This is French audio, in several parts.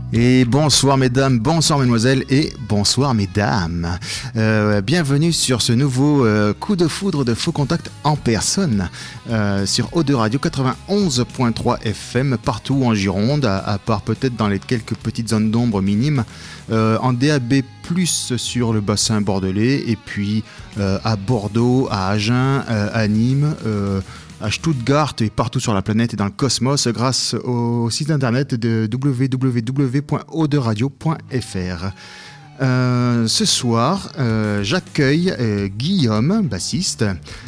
Et bonsoir mesdames, bonsoir mesdemoiselles et bonsoir mesdames. Bienvenue sur ce nouveau coup de foudre de Faux Contact en personne sur O2 Radio 91.3 FM partout en Gironde, à part peut-être dans les quelques petites zones d'ombre minimes, en DAB+, sur le bassin bordelais et puis à Bordeaux, à Agen, à Nîmes, à Stuttgart et partout sur la planète et dans le cosmos grâce au site internet de www.o2radio.fr. Ce soir, j'accueille Guillaume, bassiste.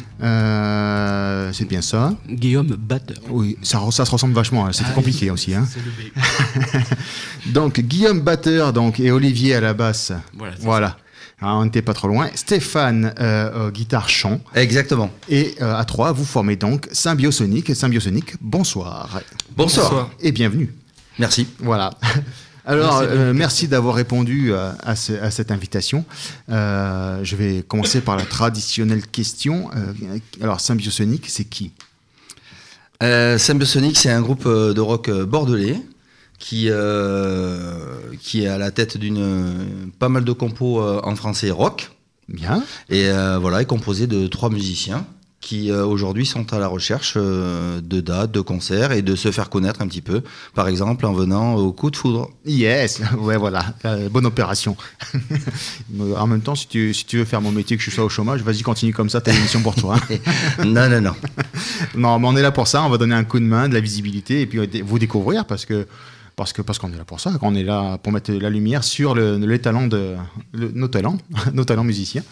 C'est bien ça. Guillaume, batteur. Oui, ça se ressemble vachement, c'était compliqué aussi. Hein. C'est le B. Donc, Guillaume, batteur et Olivier à la basse. Voilà. Alors, on n'était pas trop loin. Stéphane, guitare-chant. Exactement. Et à trois, vous formez donc Symbiosonic. Symbiosonic, bonsoir. Bonsoir. Et bienvenue. Merci. Voilà. Alors, merci d'avoir répondu à cette invitation. Je vais commencer par la traditionnelle question. Alors, Symbiosonic, c'est qui ? Symbiosonic, c'est un groupe de rock bordelais qui est à la tête d'une pas mal de compos en français rock. Bien. Et voilà, est composé de 3 musiciens qui aujourd'hui sont à la recherche de dates, de concerts et de se faire connaître un petit peu. Par exemple, en venant au Coup de Foudre. Yes, ouais, voilà, bonne opération. En même temps, si tu veux faire mon métier, que je sois au chômage, vas-y, continue comme ça, t'as une mission pour toi. Non. Non, mais on est là pour ça, on va donner un coup de main, de la visibilité et puis vous découvrir parce qu'on est là pour ça, qu'on est là pour mettre la lumière sur les talents nos talents musiciens.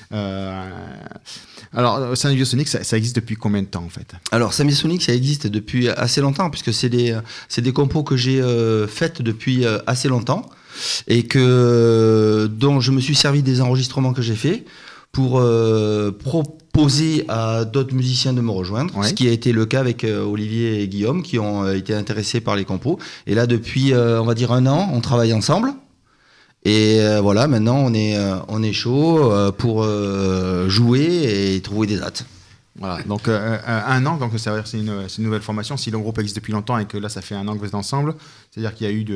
Alors, Symbiosonic, ça existe depuis combien de temps en fait ? Alors, Symbiosonic, ça existe depuis assez longtemps, puisque c'est des compos que j'ai faites depuis assez longtemps, et dont je me suis servi des enregistrements que j'ai faits pour proposer à d'autres musiciens de me rejoindre, ce qui a été le cas avec Olivier et Guillaume, qui ont été intéressés par les compos. Et là, depuis, on va dire 1 an, on travaille ensemble. Et voilà, maintenant on est chaud pour jouer et trouver des dates. Voilà, donc 1 an, donc ça veut dire que c'est une nouvelle formation. Si le groupe existe depuis longtemps et que là ça fait 1 an que vous êtes ensemble, c'est-à-dire qu'il y a eu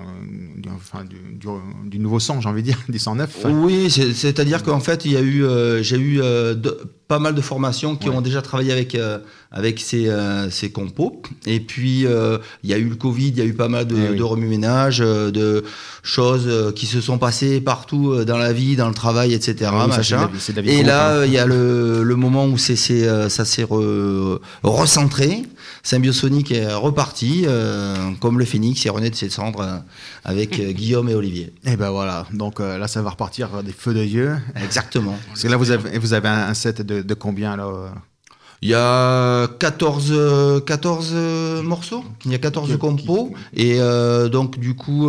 du nouveau sang, j'ai envie de dire, du sang neuf. Oui, c'est-à-dire qu'en fait j'ai eu pas mal de formations qui ont déjà travaillé avec ces compos. Et puis il y a eu le Covid, il y a eu pas mal de remue-ménage, de choses qui se sont passées partout dans la vie, dans le travail, etc. Machin. Et là, il y a le moment où ça s'est recentré. Symbiosonic est reparti, comme le phénix est rené de ses cendres avec Guillaume et Olivier. Et ben voilà, donc là ça va repartir des feux de Dieu. Exactement. Parce que là vous avez un set de combien là Il y a 14 morceaux, il y a 14 compos, et donc du coup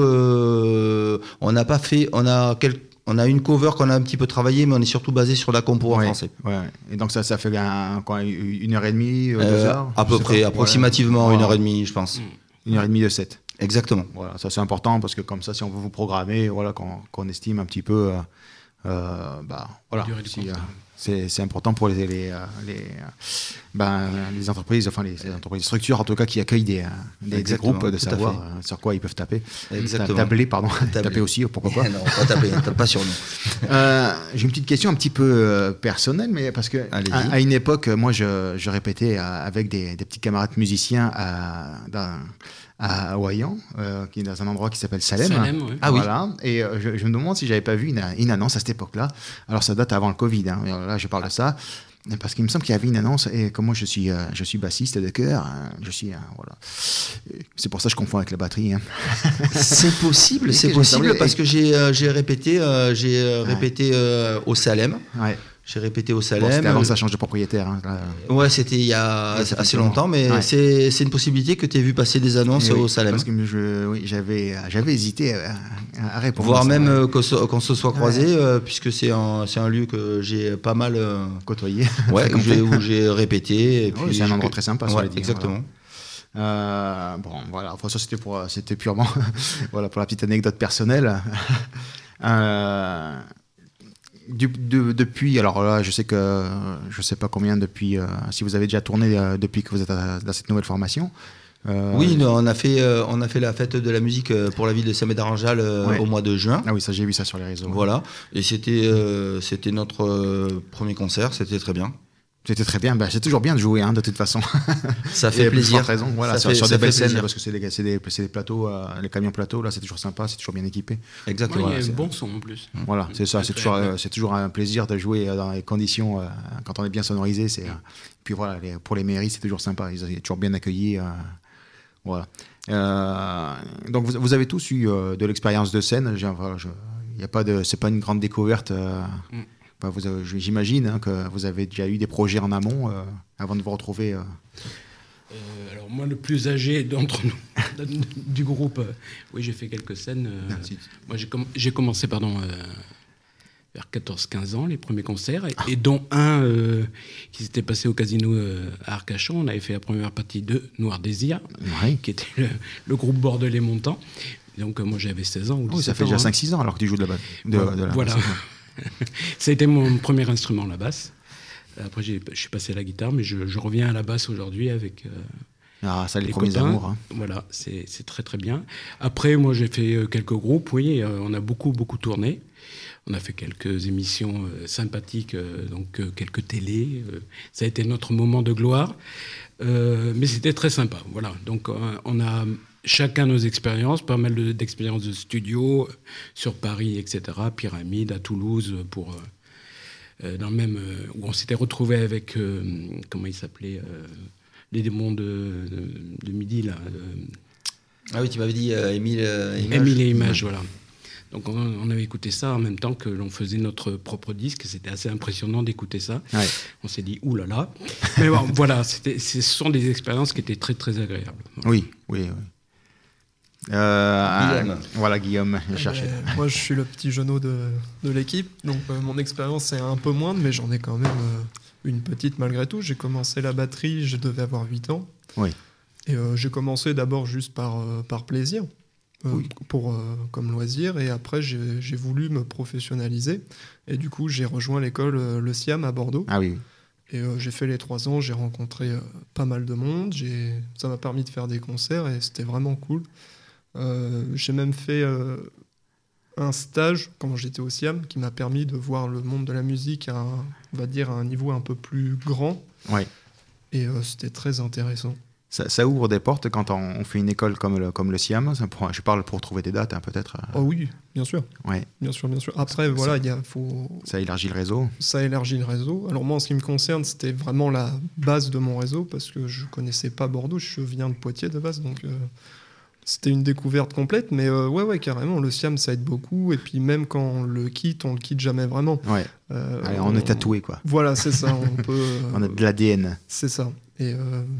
on a une cover qu'on a un petit peu travaillée, mais on est surtout basé sur la compo en français. Ouais. Et donc ça fait 1h30, 2 heures à peu près, approximativement 1h30, je pense. 1h30 de set. Exactement. Voilà, ça c'est important parce que comme ça, si on veut vous programmer, voilà, qu'on estime un petit peu, voilà, c'est important pour les entreprises, enfin les entreprises, structures en tout cas qui accueillent des groupes, de savoir sur quoi ils peuvent taper. Exactement. Taper aussi, pourquoi pas. Non, pas taper, pas sur nous. J'ai une petite question un petit peu personnelle, mais parce que à une époque, moi je répétais avec des petits camarades musiciens à Ouayan, qui est dans un endroit qui s'appelle Salem. Oui. Ah voilà. Et je me demande si j'avais pas vu une annonce à cette époque-là. Alors ça date avant le Covid. Hein. Là, je parle de ça parce qu'il me semble qu'il y avait une annonce. Et comme moi, je suis bassiste de chœur, voilà. C'est pour ça que je confonds avec la batterie. Hein. C'est possible parce que j'ai répété au Salem. Ouais. J'ai répété au Salem. Bon, c'était avant que ça change de propriétaire. Hein. Ouais, c'était il y a assez longtemps, mais c'est une possibilité que tu aies vu passer des annonces au Salem. Parce que j'avais hésité à répondre. Voire même qu'on se soit croisés, puisque c'est un lieu que j'ai pas mal côtoyé. Ouais, où j'ai répété. Et puis c'est un endroit très sympa, ça dit. Exactement. Voilà. Bon, voilà. Enfin, ça c'était purement, voilà, pour la petite anecdote personnelle. Depuis, alors là, je sais pas combien depuis, si vous avez déjà tourné depuis que vous êtes dans cette nouvelle formation, Oui, nous, on a fait la fête de la musique pour la ville de Saint-Médard-en-Jalles au mois de juin. Ah oui, ça j'ai vu ça sur les réseaux. Voilà, et c'était notre premier concert, c'était très bien. C'était très bien, c'est toujours bien de jouer de toute façon. Ça fait plaisir. Raison. Voilà, sur des belles scènes, parce que c'est des plateaux, les camions plateaux, là c'est toujours sympa, c'est toujours bien équipé. Exactement. Il y a un bon son en plus. Voilà, c'est ça, c'est toujours un plaisir de jouer dans les conditions, quand on est bien sonorisé. Puis voilà, pour les mairies, c'est toujours sympa, ils sont toujours bien accueillis. Voilà. Donc vous avez tous eu de l'expérience de scène, c'est pas une grande découverte. J'imagine que vous avez déjà eu des projets en amont avant de vous retrouver. Alors moi, le plus âgé d'entre nous, du groupe, oui, j'ai fait quelques scènes. Moi, j'ai commencé, vers 14-15 ans, les premiers concerts, et dont un qui s'était passé au casino à Arcachon. On avait fait la première partie de Noir Désir, qui était le groupe bordelais montant. Donc moi, j'avais 16 ans. Ça fait déjà 5-6 ans alors que tu joues de la voilà. Ça a été mon premier instrument, la basse. Après, je suis passé à la guitare, mais je reviens à la basse aujourd'hui avec ça, les premiers copains. Amours. Voilà, c'est très très bien. Après, moi, j'ai fait quelques groupes, oui. On a beaucoup tourné. On a fait quelques émissions sympathiques, donc quelques télés. Ça a été notre moment de gloire. Mais c'était très sympa. Voilà. Donc, on a chacun nos expériences, pas mal d'expériences de studio sur Paris, etc. Pyramide, à Toulouse, dans le même où on s'était retrouvé avec comment il s'appelait les démons de Midi là. Ah oui, tu m'avais dit Émile et Images, voilà. Donc on avait écouté ça en même temps que l'on faisait notre propre disque. C'était assez impressionnant d'écouter ça. Ouais. On s'est dit oulala. Mais bon, voilà, ce sont des expériences qui étaient très très agréables. Voilà. Oui. Guillaume. Voilà, Guillaume, cherchez. Moi, je suis le petit jeuneau de l'équipe, donc mon expérience est un peu moindre, mais j'en ai quand même une petite malgré tout. J'ai commencé la batterie, je devais avoir 8 ans. Oui. Et j'ai commencé d'abord juste par plaisir, comme loisir, et après j'ai voulu me professionnaliser. Et du coup, j'ai rejoint l'école Le Siam à Bordeaux. Ah oui. Et j'ai fait les 3 ans, j'ai rencontré pas mal de monde, ça m'a permis de faire des concerts et c'était vraiment cool. J'ai même fait un stage quand j'étais au Siam qui m'a permis de voir le monde de la musique à un niveau un peu plus grand. Ouais. Et c'était très intéressant. Ça ouvre des portes quand on fait une école comme le Siam. Je parle pour trouver des dates, peut-être. Oh oui, bien sûr. Ouais. Bien sûr. Après, voilà, ça élargit le réseau. Ça élargit le réseau. Alors moi, en ce qui me concerne, c'était vraiment la base de mon réseau parce que je connaissais pas Bordeaux. Je viens de Poitiers de base, donc c'était une découverte complète. Mais ouais, carrément, le Siam, ça aide beaucoup. Et puis même quand on le quitte jamais vraiment. Ouais. Allez, on est tatoué, quoi. Voilà, c'est ça. On peut. On a de l'ADN. C'est ça. Et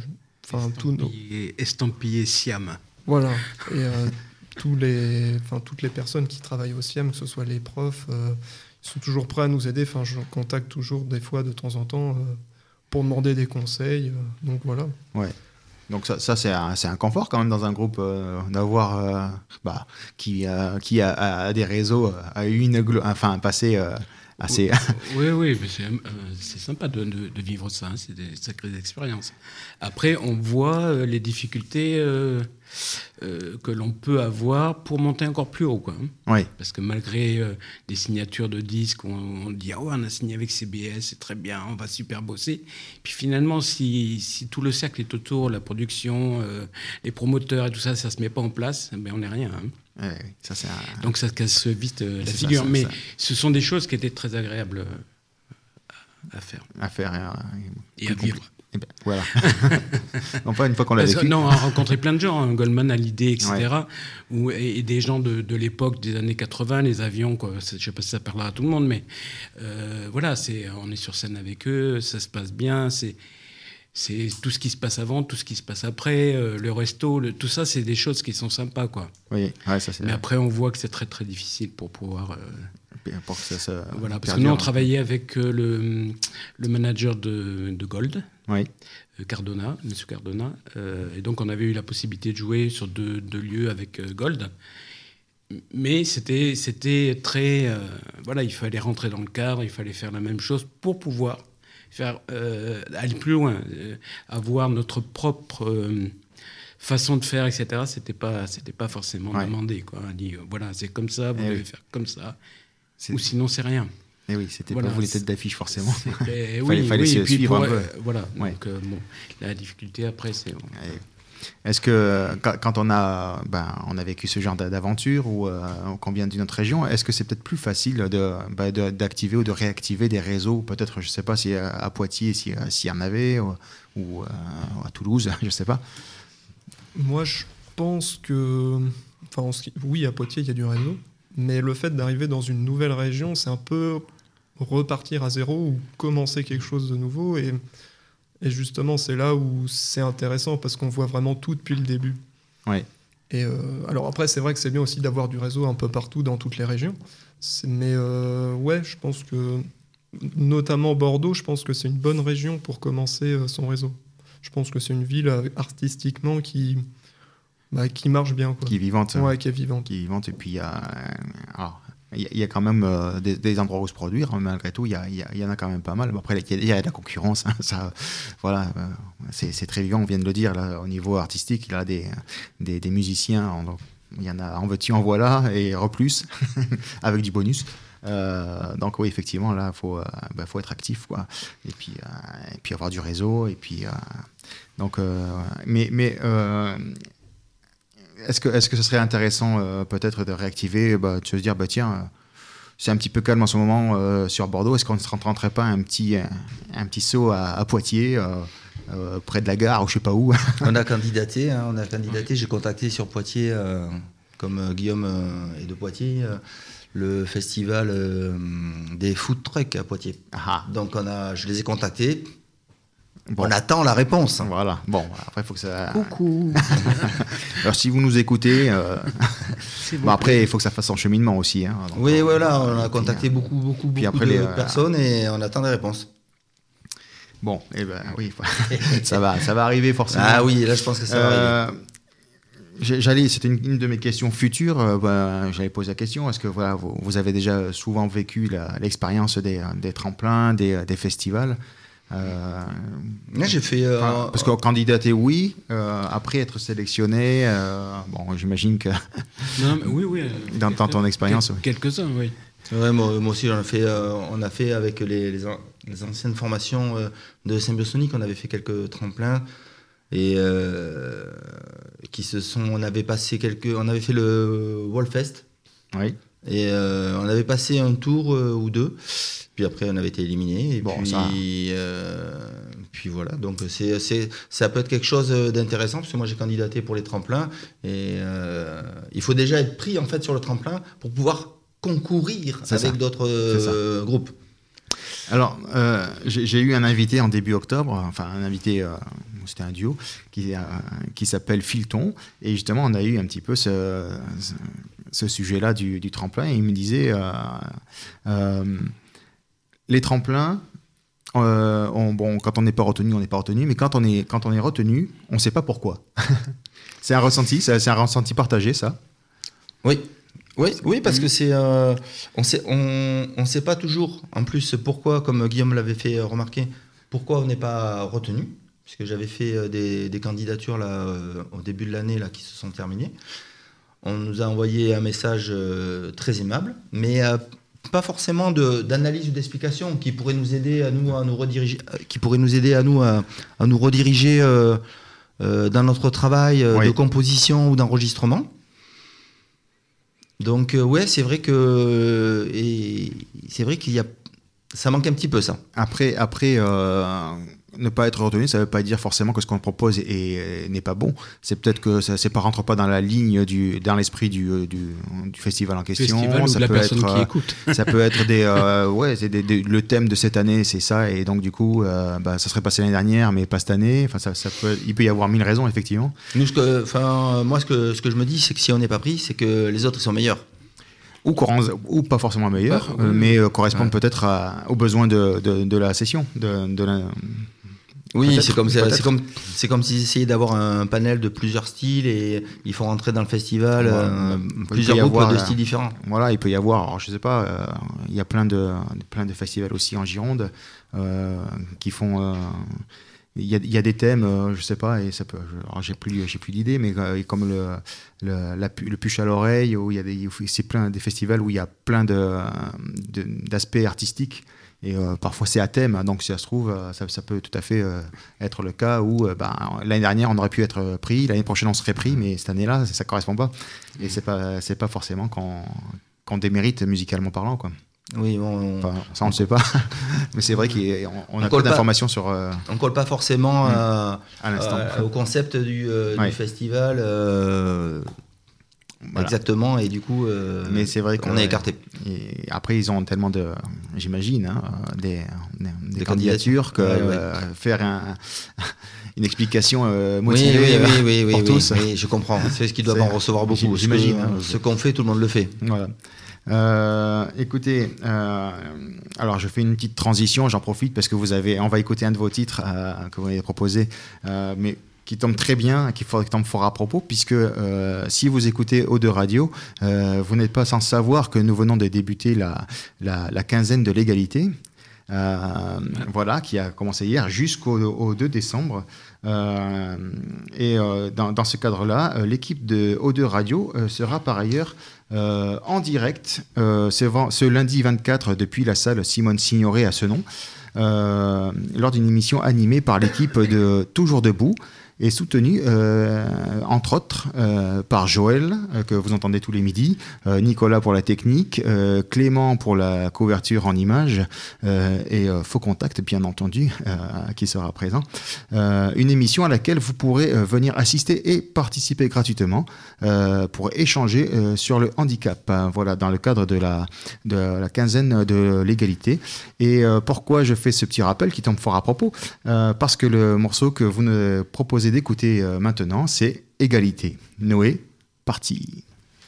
estampillé Siam. Voilà. Et toutes les personnes qui travaillent au Siam, que ce soit les profs, ils sont toujours prêts à nous aider. Enfin, je contacte toujours des fois de temps en temps pour demander des conseils. Donc voilà. Ouais. Donc ça c'est un confort quand même dans un groupe d'avoir qui a des réseaux, a eu un passé assez. Oui, mais c'est sympa de vivre ça. C'est des sacrées expériences. Après, on voit les difficultés que l'on peut avoir pour monter encore plus haut, quoi. Oui. Parce que malgré des signatures de disques, on dit on a signé avec CBS, c'est très bien, on va super bosser. Puis finalement, si tout le cercle est autour, la production, les promoteurs et tout ça, ça se met pas en place, ben on n'est rien. Ouais, ça, donc ça casse vite la figure. Mais ce sont des choses qui étaient très agréables à faire. Et à vivre. Et ben, voilà. Enfin, une fois qu'on l'a vécu. Non, on a rencontré plein de gens. Goldman a l'idée, etc. Et des gens de l'époque des années 80, les avions, quoi. Je ne sais pas si ça parlera à tout le monde, mais voilà, on est sur scène avec eux, ça se passe bien. C'est tout ce qui se passe avant, tout ce qui se passe après, le resto, tout ça, c'est des choses qui sont sympas, quoi. Oui, ouais, ça c'est. Mais après, on voit que c'est très très difficile pour pouvoir. Pour que ça voilà, parce que nous on travaillait avec le manager de Gold, oui. Monsieur Cardona, et donc on avait eu la possibilité de jouer sur deux lieux avec Gold. Mais c'était très voilà, il fallait rentrer dans le cadre, il fallait faire la même chose pour pouvoir faire aller plus loin, avoir notre propre façon de faire, etc., c'était pas forcément demandé, quoi. On dit, voilà, c'est comme ça, vous devez faire comme ça, ou sinon c'est rien. Et oui, c'était pas vous les têtes d'affiche forcément. Fallait se suivre un peu. Voilà. Donc la difficulté après, c'est. Est-ce que quand on a vécu ce genre d'aventure ou qu'on vient d'une autre région, est-ce que c'est peut-être plus facile d'activer ou de réactiver des réseaux, peut-être, je sais pas si à Poitiers, s'il y en avait, ou à Toulouse, je sais pas. Moi, je pense que, oui, à Poitiers, il y a du réseau, mais le fait d'arriver dans une nouvelle région, c'est un peu repartir à zéro ou commencer quelque chose de nouveau. Et justement, c'est là où c'est intéressant parce qu'on voit vraiment tout depuis le début. Ouais. Et alors après, c'est vrai que c'est bien aussi d'avoir du réseau un peu partout dans toutes les régions. Mais je pense que, notamment Bordeaux, je pense que c'est une bonne région pour commencer son réseau. Je pense que c'est une ville artistiquement qui marche bien, quoi. Qui est vivante. Ouais, qui est vivante. Qui est vivante. Et puis, il y a quand même des endroits où se produire, malgré tout, il y en a quand même pas mal. Bon, après, il y a de la concurrence, hein, ça, voilà, c'est très vivant, on vient de le dire, là, au niveau artistique, il y a des musiciens, il y en a en veux-tu, en voilà, et en plus, avec du bonus. Donc oui, effectivement, là, faut être actif, quoi. Et puis avoir du réseau, et puis est-ce que ce serait intéressant peut-être de réactiver, de se dire tiens, c'est un petit peu calme en ce moment sur Bordeaux, est-ce qu'on ne se tenterait pas un petit saut à Poitiers, près de la gare ou je sais pas où? On a candidaté, j'ai contacté sur Poitiers, comme Guillaume est de Poitiers, le festival des food trucks à Poitiers. Donc je les ai contactés. Bon. On attend la réponse. Voilà. Bon, après, il faut que ça... Coucou. Alors, si vous nous écoutez... après, il faut que ça fasse son cheminement aussi. Hein, donc, oui, voilà. On a contacté beaucoup de personnes et on attend des réponses. Bon, oui. ça va arriver forcément. Ah oui, là, je pense que ça va arriver. C'était une de mes questions futures. J'allais poser la question. Est-ce que vous avez déjà souvent vécu l'expérience des tremplins, des festivals? J'ai fait parce que candidater après être sélectionné, j'imagine que oui, dans ton expérience quelques-uns, oui. Ouais, moi aussi on a fait avec les anciennes formations de Symbiosonic, on avait fait quelques tremplins et on avait fait le Wallfest, oui, et on avait passé un tour ou deux. Puis après, on avait été éliminé. Et puis voilà. Donc ça peut être quelque chose d'intéressant parce que moi j'ai candidaté pour les tremplins et il faut déjà être pris en fait sur le tremplin pour pouvoir concourir avec d'autres groupes. Alors j'ai eu un invité en début octobre, c'était un duo qui s'appelle Filton, et justement on a eu un petit peu ce sujet-là du tremplin, et il me disait les tremplins, quand on n'est pas retenu, on n'est pas retenu, mais quand on est retenu, on ne sait pas pourquoi. C'est un ressenti partagé, ça? Oui, parce que on sait pas toujours, en plus, pourquoi, comme Guillaume l'avait fait remarquer, pourquoi on n'est pas retenu, puisque j'avais fait des candidatures là, au début de l'année là, qui se sont terminées. On nous a envoyé un message très aimable, mais pas forcément d'analyse ou d'explication qui pourrait nous aider à nous rediriger, dans notre travail de composition ou d'enregistrement. Donc c'est vrai ça manque un petit peu, ça. Après ne pas être retenu, ça ne veut pas dire forcément que ce qu'on propose n'est pas bon. C'est peut-être que ça ne rentre pas dans la ligne, dans l'esprit du festival en question. Ou de la personne qui écoute. Ça peut être le thème de cette année, c'est ça, et donc du coup, ça serait passé l'année dernière, mais pas cette année. Enfin, il peut y avoir 1000 raisons, effectivement. Moi, ce que je me dis, c'est que si on n'est pas pris, c'est que les autres ils sont meilleurs. Ou pas forcément meilleurs, mais correspondent peut-être aux besoins de la session, Oui, c'est comme s'ils essayaient d'avoir un panel de plusieurs styles et il faut rentrer dans le festival plusieurs groupes de styles différents. Voilà, il peut y avoir, alors, je sais pas, il y a plein de festivals aussi en Gironde qui font il y a des thèmes, je sais pas, et ça peut. Alors j'ai plus d'idées, mais comme le puche à l'oreille, où c'est plein des festivals où il y a plein d'aspects artistiques. Et parfois c'est à thème, donc si ça se trouve, ça peut tout à fait être le cas où l'année dernière on aurait pu être pris, l'année prochaine on serait pris, mais cette année-là ça correspond pas. Et c'est pas forcément qu'on démérite musicalement parlant, quoi. Oui, enfin, ça on ne sait pas, mais c'est vrai qu'on a peu d'informations sur. On colle pas forcément à l'instant au concept du festival. Voilà. Exactement, et du coup, mais c'est vrai qu'on est écarté. Et après, ils ont tellement j'imagine, des candidatures que faire une explication motivée pour tous. Oui, je comprends. C'est ce qu'ils doivent en recevoir beaucoup. J'imagine. Ce qu'on fait, tout le monde le fait. Voilà. Écoutez, alors je fais une petite transition, j'en profite parce que on va écouter un de vos titres que vous avez proposé, mais qui tombe très bien, qui tombe fort à propos, puisque si vous écoutez O2 Radio, vous n'êtes pas sans savoir que nous venons de débuter la quinzaine de l'égalité, voilà, qui a commencé hier jusqu'au 2 décembre. Et dans ce cadre-là, l'équipe de O2 Radio sera par ailleurs en direct ce lundi 24 depuis la salle Simone Signoret à Senon, lors d'une émission animée par l'équipe de Toujours Debout, et soutenu, entre autres, par Joël, que vous entendez tous les midis, Nicolas pour la technique, Clément pour la couverture en images, et Faux Contact, bien entendu, qui sera présent. Une émission à laquelle vous pourrez venir assister et participer gratuitement pour échanger sur le handicap. Voilà, dans le cadre de la quinzaine de l'égalité. Et pourquoi je fais ce petit rappel qui tombe fort à propos ? Parce que le morceau que vous nous proposez d'écouter maintenant, c'est Égalité. Noé, parti.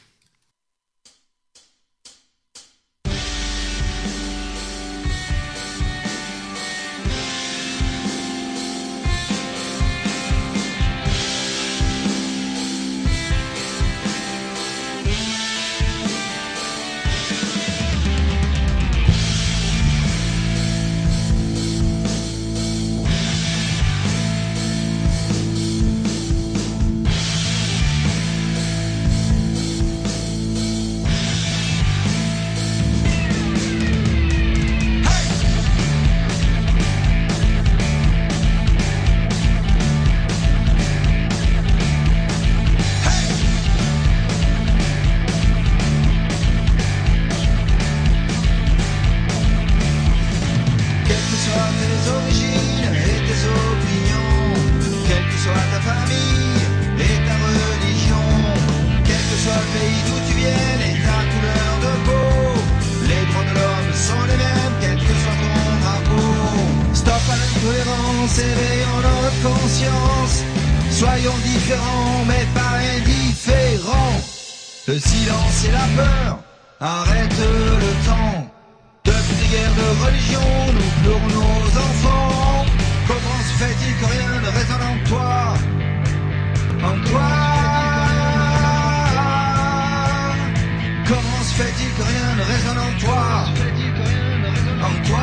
Soyons différents mais pas indifférents. Le silence et la peur arrêtent le temps. Depuis des guerres de religion, nous pleurons nos enfants. Comment se fait-il que rien ne résonne en toi? En toi? Comment se fait-il que rien ne résonne en toi? En toi?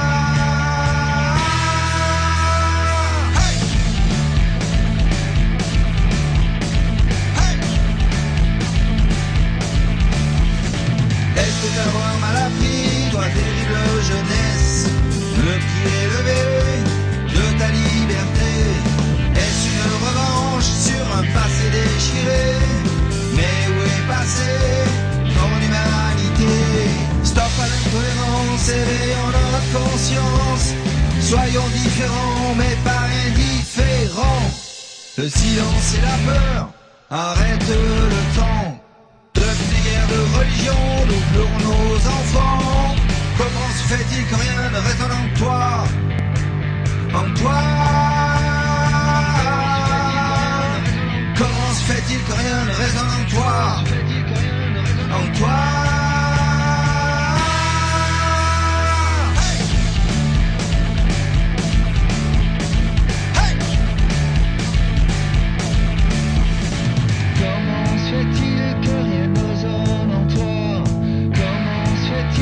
Est-ce que d'avoir mal appris, toi terrible jeunesse, le pied levé de ta liberté? Est-ce une revanche sur un passé déchiré? Mais où est passé ton humanité? Stop à l'intolérance, éveillons notre conscience. Soyons différents mais pas indifférents. Le silence et la peur arrêtent le temps. Depuis les guerres de religion, nous pleurons nos enfants. Comment se fait-il que rien ne résonne en toi? En toi? Comment se fait-il que rien ne résonne en toi? En toi?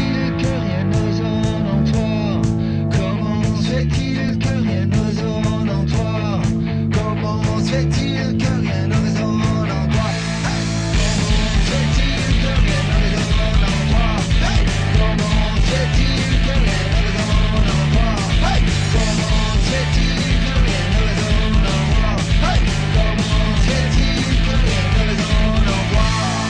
On se fait-il que rien ne résonne en toi? Hey, comment se fait-il que rien ne résonne en toi? Hey, comment se fait-il que rien ne résonne en toi? Hey, comment se fait-il que rien ne résonne en toi? Hey, comment se fait-il que rien ne résonne en toi?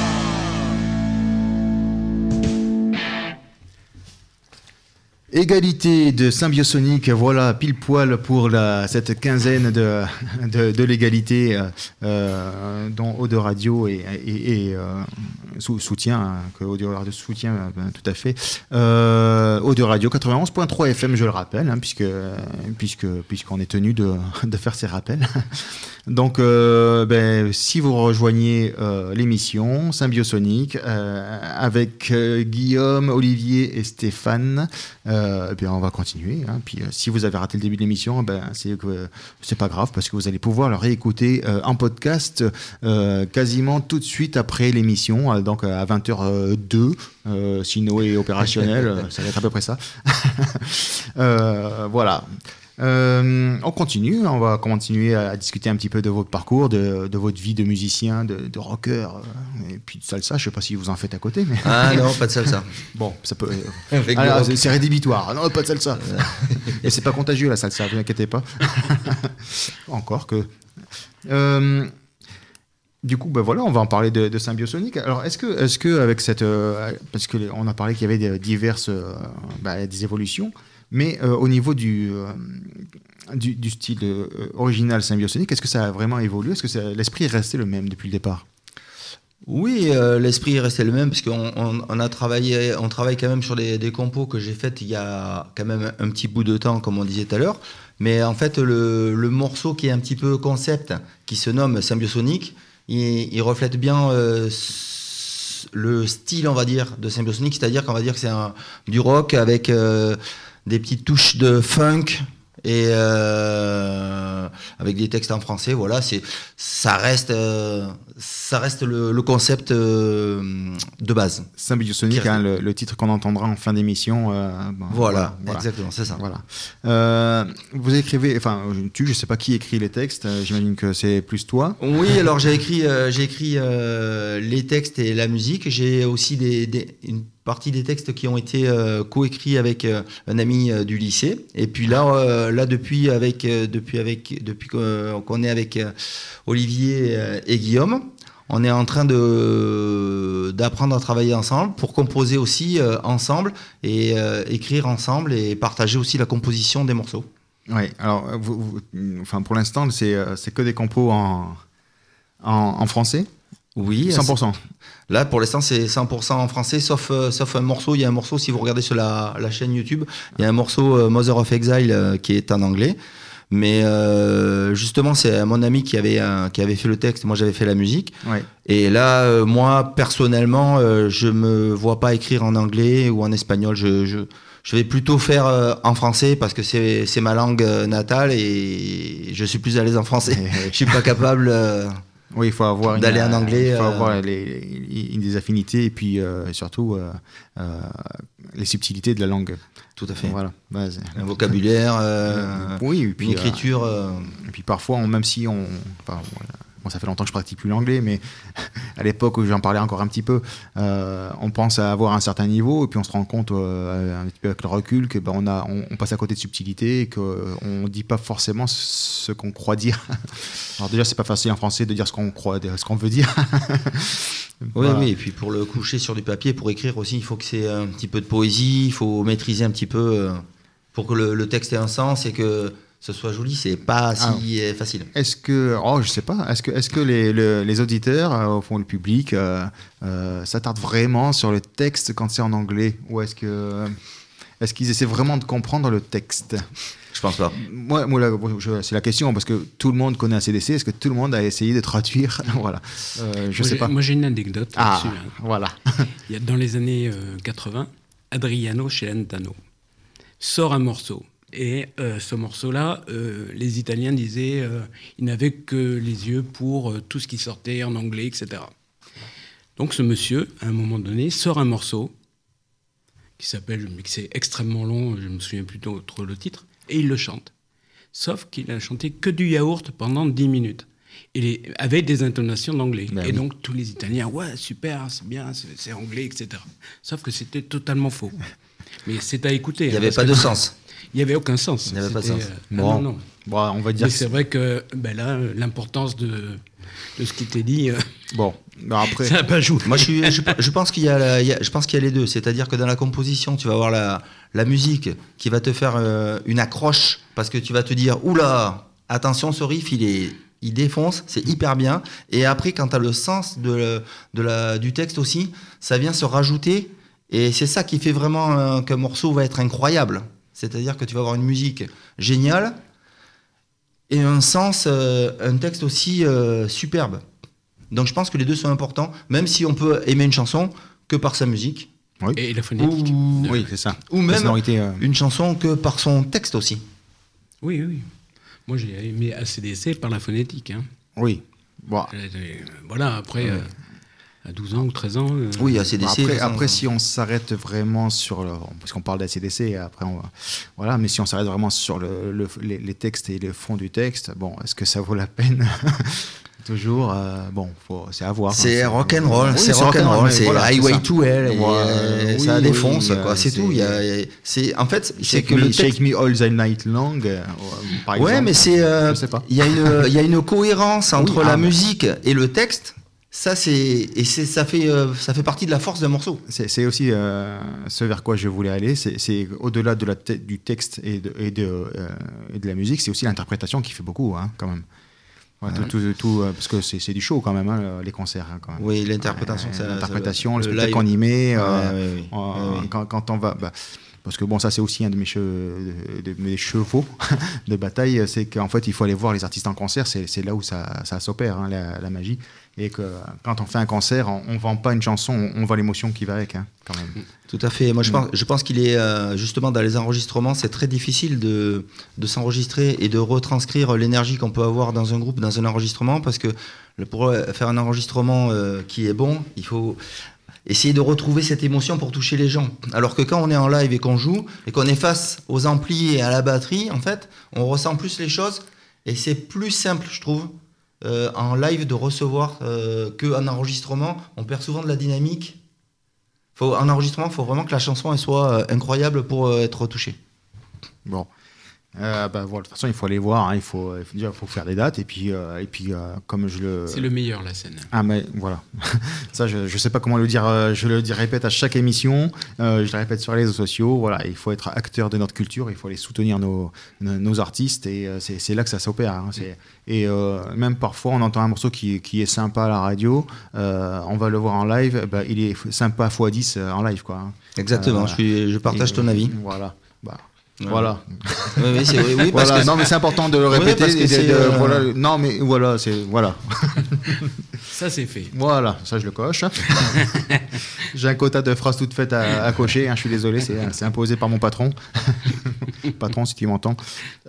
Égalité de Symbiosonic, voilà, pile poil pour cette quinzaine de l'égalité dont Eau de Radio et soutient, hein, que Eau de Radio soutient tout à fait. Eau de Radio 91.3 FM, je le rappelle, hein, puisqu'on est tenu de faire ces rappels. Donc, si vous rejoignez l'émission Symbiosonic avec Guillaume, Olivier et Stéphane, on va continuer. Hein. Puis, si vous avez raté le début de l'émission, c'est pas grave parce que vous allez pouvoir le réécouter en podcast quasiment tout de suite après l'émission, donc à 20h02. Si Noé est opérationnel, ça va être à peu près ça. Voilà. On continue, on va continuer à discuter un petit peu de votre parcours, de votre vie de musicien, de rocker, et puis de salsa. Je sais pas si vous en faites à côté, mais Ah non, pas de salsa. bon, ça peut. Avec du Alors, rock. c'est rédhibitoire. Non, pas de salsa. Et c'est pas contagieux la salsa, ne vous inquiétez pas. Encore que. Du coup, voilà, on va en parler de Symbiosonic. Alors, est-ce que avec cette, parce que on a parlé qu'il y avait diverses des évolutions. Mais au niveau du style original Symbiosonic, est-ce que ça a vraiment évolué? Est-ce que l'esprit est resté le même depuis le départ? Oui, l'esprit est resté le même parce on travaille quand même sur des compos que j'ai faites il y a quand même un petit bout de temps, comme on disait tout à l'heure. Mais en fait, le morceau qui est un petit peu concept, qui se nomme Symbiosonic, il reflète bien le style, on va dire, de Symbiosonic, c'est-à-dire qu'on va dire que c'est du rock avec des petites touches de funk et avec des textes en français. Voilà, ça reste le concept de base. Symbiosonic, hein, le titre qu'on entendra en fin d'émission. Voilà, exactement, c'est ça. Voilà. Vous écrivez, je sais pas qui écrit les textes. J'imagine que c'est plus toi. Oui, alors j'ai écrit les textes et la musique. J'ai aussi une partie des textes qui ont été coécrits avec un ami du lycée. Et puis là depuis qu'on est avec Olivier et Guillaume, on est en train d'apprendre à travailler ensemble pour composer aussi ensemble et écrire ensemble et partager aussi la composition des morceaux. Oui. Alors, pour l'instant, c'est que des compos en français. Oui, 100%. Là, pour l'instant, c'est 100% en français, sauf un morceau. Il y a un morceau, si vous regardez sur la chaîne YouTube, il y a un morceau Mother of Exile qui est en anglais. Mais justement, c'est mon ami qui avait fait le texte, moi j'avais fait la musique. Ouais. Et là, moi, personnellement, je me vois pas écrire en anglais ou en espagnol. Je vais plutôt faire en français parce que c'est ma langue natale et je suis plus à l'aise en français. Je suis pas capable... Oui, il faut avoir d'aller en anglais. Il faut avoir des affinités et puis surtout les subtilités de la langue. Tout à fait. Voilà. Un vocabulaire, oui, et puis, une écriture. Et puis parfois, même si ça fait longtemps que je pratique plus l'anglais, mais à l'époque où j'en parlais encore un petit peu, on pense à avoir un certain niveau, et puis on se rend compte un petit peu avec le recul que on passe à côté de subtilité et qu'on ne dit pas forcément ce qu'on croit dire. Alors déjà, c'est pas facile en français de dire ce qu'on veut dire. Voilà. Oui, et puis pour le coucher sur du papier, pour écrire aussi, il faut que c'est un petit peu de poésie, il faut maîtriser un petit peu pour que le texte ait un sens et que ce soit joli, c'est pas si facile. Est-ce que, je sais pas, est-ce que les auditeurs, au fond le public, s'attardent vraiment sur le texte quand c'est en anglais, ou est-ce qu'ils essaient vraiment de comprendre le texte? Je pense pas. Moi c'est la question, parce que tout le monde connaît AC/DC. Est-ce que tout le monde a essayé de traduire? Voilà. Je sais pas. Moi, j'ai une anecdote là-dessus. Voilà. Il y a, dans les années 80, Adriano Celentano sort un morceau. Et ce morceau-là, les Italiens disaient ils n'avaient que les yeux pour tout ce qui sortait en anglais, etc. Donc ce monsieur, à un moment donné, sort un morceau qui s'appelle, mais c'est extrêmement long, je me souviens plus trop le titre, et il le chante. Sauf qu'il a chanté que du yaourt pendant 10 minutes. avec des intonations d'anglais. Ben et oui. donc tous les Italiens, ouais, super, c'est bien, c'est anglais, etc. Sauf que c'était totalement faux. Mais c'est à écouter. Il n'y avait pas de sens. Il n'y avait aucun sens. Il n'y avait pas de C'était, sens. Bon. non. Bon, on va dire Mais que c'est vrai que là, l'importance de ce qui t'est dit, bon. Bah, après, ça n'a pas joué. Moi, je pense qu'il y a, je pense qu'il y a les deux. C'est-à-dire que dans la composition, tu vas avoir la musique qui va te faire une accroche parce que tu vas te dire, oula, attention, ce riff, il défonce, c'est hyper bien. Et après, quand tu as le sens du texte aussi, ça vient se rajouter. Et c'est ça qui fait vraiment qu'un morceau va être incroyable. C'est-à-dire que tu vas avoir une musique géniale et un sens, un texte aussi superbe. Donc je pense que les deux sont importants, même si on peut aimer une chanson que par sa musique, Et la phonétique. oui, c'est ça. ou La même sonorité, une chanson que par son texte aussi. Oui, oui. Moi, j'ai aimé AC/DC par la phonétique. Hein. oui. Bon. Voilà, après, à 12 ans ou 13 ans... Oui, AC/DC. Après, si on s'arrête vraiment sur parce qu'on parle d'ACDC, après voilà, mais si on s'arrête vraiment sur les textes et le fond du texte, bon, est-ce que ça vaut la peine? Toujours, bon, c'est à voir. C'est hein, rock'n'roll, Oui, c'est rock'n'roll, mais c'est voilà, Highway ça. to Hell, et, Ouais, ça oui, défonce, oui, quoi, c'est tout. En fait, c'est que le texte. Shake Me All the Night Long, par exemple. Ouais, mais c'est, je sais pas. il y a une cohérence entre Oui, la ah, musique et le texte. Ça ça fait partie de la force d'un morceau. C'est aussi ce vers quoi je voulais aller. C'est au-delà du texte et de la musique, c'est aussi l'interprétation qui fait beaucoup, hein, quand même. Ouais, tout, parce que c'est du show quand même, hein, les concerts. Hein, quand même. Oui, l'interprétation, l'interprétation, le le spectacle live. qu'on y met, Oui. quand on va. Parce que bon, ça c'est aussi un de mes chevaux de bataille, c'est qu'en fait il faut aller voir les artistes en concert, c'est là où ça s'opère, hein, la magie. Et que quand on fait un concert, on ne vend pas une chanson, on vend l'émotion qui va avec, hein, quand même. Tout à fait. Moi, je pense qu'il est justement dans les enregistrements, c'est très difficile de s'enregistrer et de retranscrire l'énergie qu'on peut avoir dans un groupe, dans un enregistrement, parce que pour faire un enregistrement qui est bon, il faut essayer de retrouver cette émotion pour toucher les gens. Alors que quand on est en live et qu'on joue, et qu'on est face aux amplis et à la batterie, en fait, on ressent plus les choses, et c'est plus simple, je trouve, en live de recevoir qu'en enregistrement. On perd souvent de la dynamique. En enregistrement, il faut vraiment que la chanson elle soit incroyable pour être touchée. Bon. Voilà, de toute façon, il faut aller voir, hein, il faut faire des dates, et puis comme je le... C'est le meilleur, la scène. Ah, mais voilà. Ça, je sais pas comment le dire, répète à chaque émission, je le répète sur les réseaux sociaux, voilà, il faut être acteur de notre culture, il faut aller soutenir nos artistes, et c'est là que ça s'opère. Hein, et même parfois, on entend un morceau qui est sympa à la radio, on va le voir en live, il est sympa x10 en live, quoi. Hein. Exactement, je partage ton avis. Voilà. Ouais. Voilà. Oui, parce voilà. que Non, mais c'est important de le Oui, répéter. parce que voilà. Non, mais voilà, voilà. Ça, c'est fait. Voilà, ça je le coche. J'ai un quota de phrases toutes faites à cocher. Hein, je suis désolé, c'est imposé par mon patron. Patron, si tu m'entends.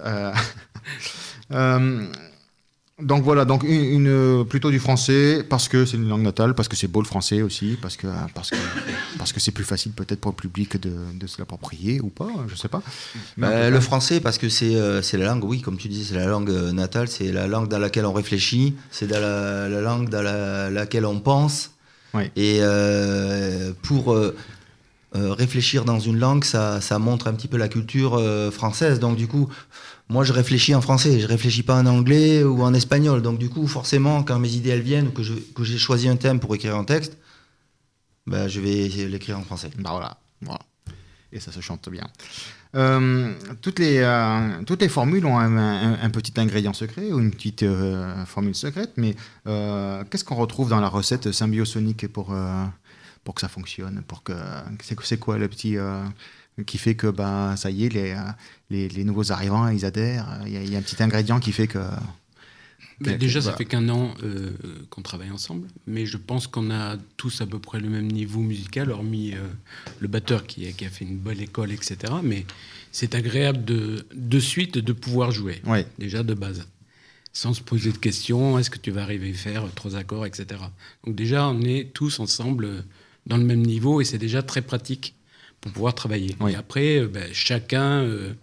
Donc voilà, donc plutôt du français parce que c'est une langue natale, parce que c'est beau le français aussi, parce que c'est plus facile peut-être pour le public de se l'approprier ou pas, je sais pas. Le français parce que c'est la langue, oui, comme tu dis, c'est la langue natale, c'est la langue dans laquelle on réfléchit, c'est dans la langue dans laquelle on pense. Oui. Et pour réfléchir dans une langue, ça montre un petit peu la culture française. Donc du coup, moi je réfléchis en français, je réfléchis pas en anglais ou en espagnol. Donc du coup, forcément, quand mes idées elles viennent ou que j'ai choisi un thème pour écrire un texte, je vais l'écrire en français. Voilà. Et ça se chante bien. Toutes les formules ont un petit ingrédient secret ou une petite formule secrète, mais qu'est-ce qu'on retrouve dans la recette symbiosonique pour que ça fonctionne, c'est quoi le petit qui fait que ça y est, les nouveaux arrivants ils adhèrent, il y a un petit ingrédient qui fait que déjà ça fait qu'1 an qu'on travaille ensemble, mais je pense qu'on a tous à peu près le même niveau musical, hormis le batteur qui a fait une bonne école, etc. Mais c'est agréable de suite de pouvoir jouer, déjà de base, sans se poser de questions, est-ce que tu vas arriver à faire 3 accords, etc. Donc déjà on est tous ensemble dans le même niveau et c'est déjà très pratique pour pouvoir travailler. Et après, chacun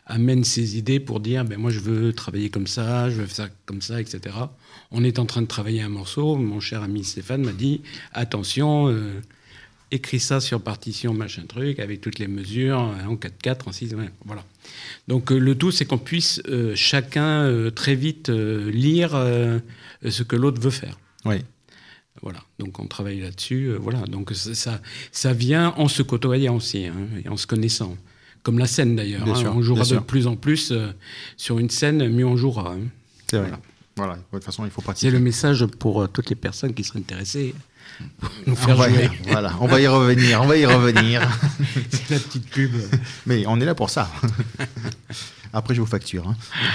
amène ses idées pour dire moi je veux travailler comme ça, je veux faire ça comme ça, etc. On est en train de travailler un morceau, mon cher ami Stéphane m'a dit attention, écris ça sur partition, machin truc, avec toutes les mesures, en 4/4, en 6, voilà. Donc le tout, c'est qu'on puisse chacun très vite lire ce que l'autre veut faire. Oui. Voilà, donc on travaille là-dessus. Voilà, donc ça vient en se côtoyant aussi, hein, et en se connaissant. Comme la scène d'ailleurs. Bien Hein, sûr, on jouera bien sûr. de plus en plus sur une scène, mieux on jouera. Hein. C'est vrai. Voilà. Voilà. De toute façon, il faut pratiquer. C'est le message pour toutes les personnes qui seraient intéressées pour nous faire On va y- jouer. Voilà, on va y revenir, on va y revenir. C'est la petite pub. Mais on est là pour ça. Après, je vous facture.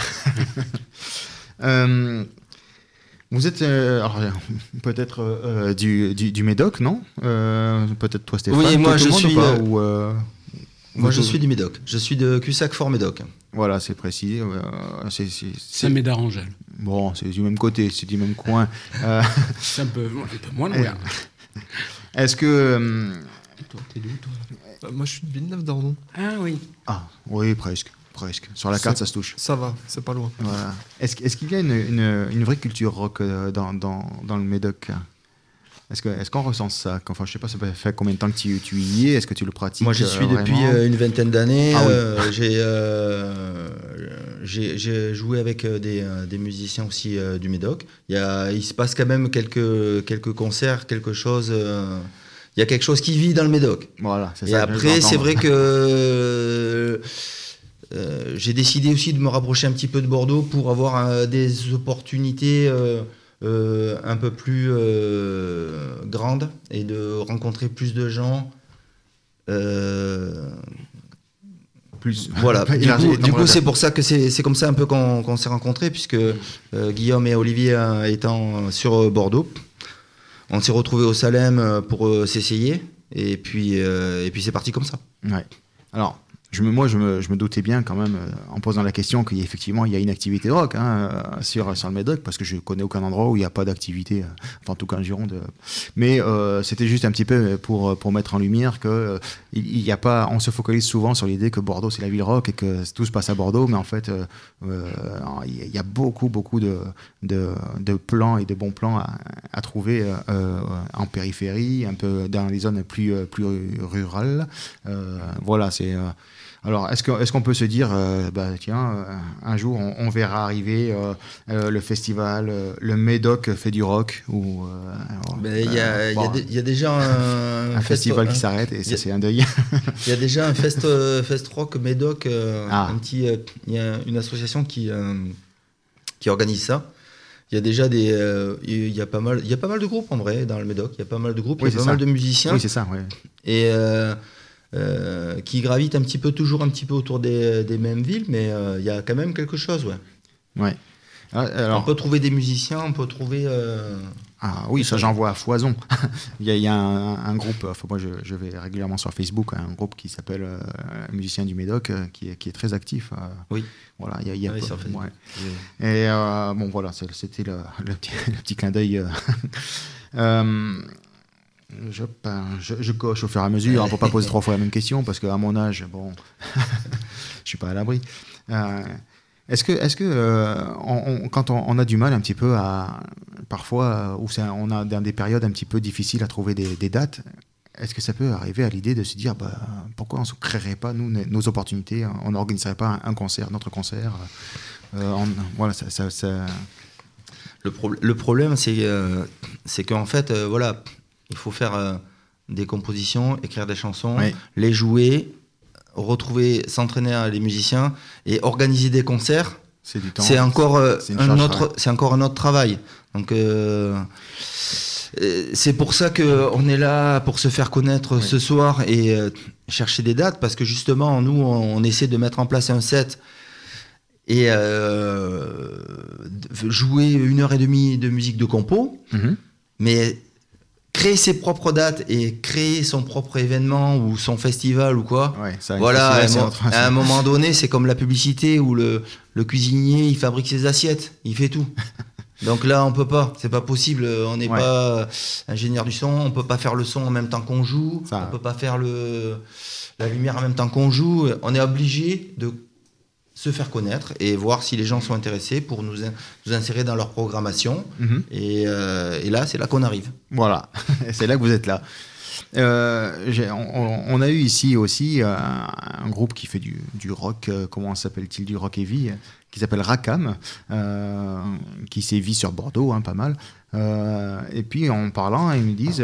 Hein. Vous êtes alors, peut-être du Médoc, non peut-être toi, Stéphane. Oui, moi, tout le je monde, suis, ou pas, Moi, je vous- suis du Médoc. Je suis de Cussac-Fort-Médoc. Voilà, c'est précis. Saint-Médard-Angèle. Bon, c'est du même côté, c'est du même coin. C'est un peu moins loin. Est-ce que Toi, t'es d'où, toi ? Moi, je suis de Villeneuve-d'Ornon. Ah oui. ah oui, presque. Sur la carte, ça se touche. Ça va, c'est pas loin. Voilà. Est-ce qu'il y a une vraie culture rock dans le Médoc? Est-ce qu'on ressent ça? Enfin, je sais pas, ça fait combien de temps que tu y es? Est-ce que tu le pratiques? Moi, j'y suis depuis vraiment une vingtaine d'années. Ah oui. J'ai joué avec des musiciens aussi du Médoc. Il se passe quand même quelques concerts, quelque chose. Il y a quelque chose qui vit dans le Médoc. Voilà, c'est Et ça. que je après, veux c'est entendre. vrai que j'ai décidé aussi de me rapprocher un petit peu de Bordeaux pour avoir des opportunités un peu plus grandes et de rencontrer plus de gens. Plus. Voilà. Élargir les Du coup, temps c'est pour ça que c'est comme ça un peu qu'on s'est rencontrés, puisque Guillaume et Olivier étant sur Bordeaux, on s'est retrouvés au Salem pour s'essayer, et puis c'est parti comme ça. Ouais. Alors, je me doutais bien quand même, en posant la question, qu'effectivement, il y a une activité rock sur le Médoc, parce que je connais aucun endroit où il n'y a pas d'activité, enfin en tout cas en Gironde. Mais c'était juste un petit peu pour mettre en lumière que il y a pas, on se focalise souvent sur l'idée que Bordeaux c'est la ville rock et que tout se passe à Bordeaux, mais en fait, il y a beaucoup de plans et de bons plans à trouver en périphérie, un peu dans les zones plus rurales. Voilà, c'est. Alors, est-ce qu'on peut se dire, tiens, un jour, on verra arriver le festival, le Médoc fait du rock, ou Il y a déjà un festival qui s'arrête, et ça, c'est un deuil. Il y a déjà un fest rock Médoc, il y a une association qui organise ça. Il y a déjà il y a pas mal de groupes en vrai dans le Médoc. Il y a pas mal de groupes, Oui, il y a pas c'est mal ça. de musiciens. Oui, c'est ça, ouais. Et qui gravitent toujours un petit peu autour des mêmes villes, mais il y a quand même quelque chose, ouais. Ouais. Alors, on peut trouver des musiciens, on peut trouver... Ah oui, ça j'en vois à foison. il y a un groupe, enfin, moi je vais régulièrement sur Facebook, un groupe qui s'appelle Musiciens du Médoc, qui est très actif. Oui. Voilà, il y a Oui, sur Facebook. ouais. Et bon voilà, c'était le petit clin d'œil. Je coche au fur et à mesure, pour pas poser 3 fois la même question, parce qu'à mon âge, bon, je suis pas à l'abri. Est-ce que quand on a du mal un petit peu parfois, où on a dans des périodes un petit peu difficiles à trouver des dates, est-ce que ça peut arriver à l'idée de se dire pourquoi on ne se créerait pas nous nos opportunités, on n'organiserait pas notre concert, voilà, ça... Le problème, c'est qu'en fait, voilà, il faut faire des compositions, écrire des chansons, Oui. les jouer, s'entraîner à les musiciens et organiser des concerts. C'est du temps. C'est encore c'est une charge, c'est encore un autre travail. Donc c'est pour ça que on est là pour se faire connaître ce soir et chercher des dates, parce que justement nous on essaie de mettre en place un set et jouer 1h30 de musique de compo, mais créer ses propres dates et créer son propre événement ou son festival ou quoi. Ouais, ça, Voilà, festival, à un moment donné, c'est comme la publicité où le cuisinier, il fabrique ses assiettes, il fait tout. Donc là, on peut pas, c'est pas possible, on n'est pas ingénieur du son, on peut pas faire le son en même temps qu'on joue, on peut pas faire la lumière en même temps qu'on joue, on est obligé de se faire connaître et voir si les gens sont intéressés pour nous insérer dans leur programmation. Et là, c'est là qu'on arrive. Voilà, c'est là que vous êtes là. On a eu ici aussi un groupe qui fait du rock, comment s'appelle-t-il, du rock heavy, qui s'appelle Rakam, qui sévit sur Bordeaux, pas mal. Et puis en parlant, ils me disent,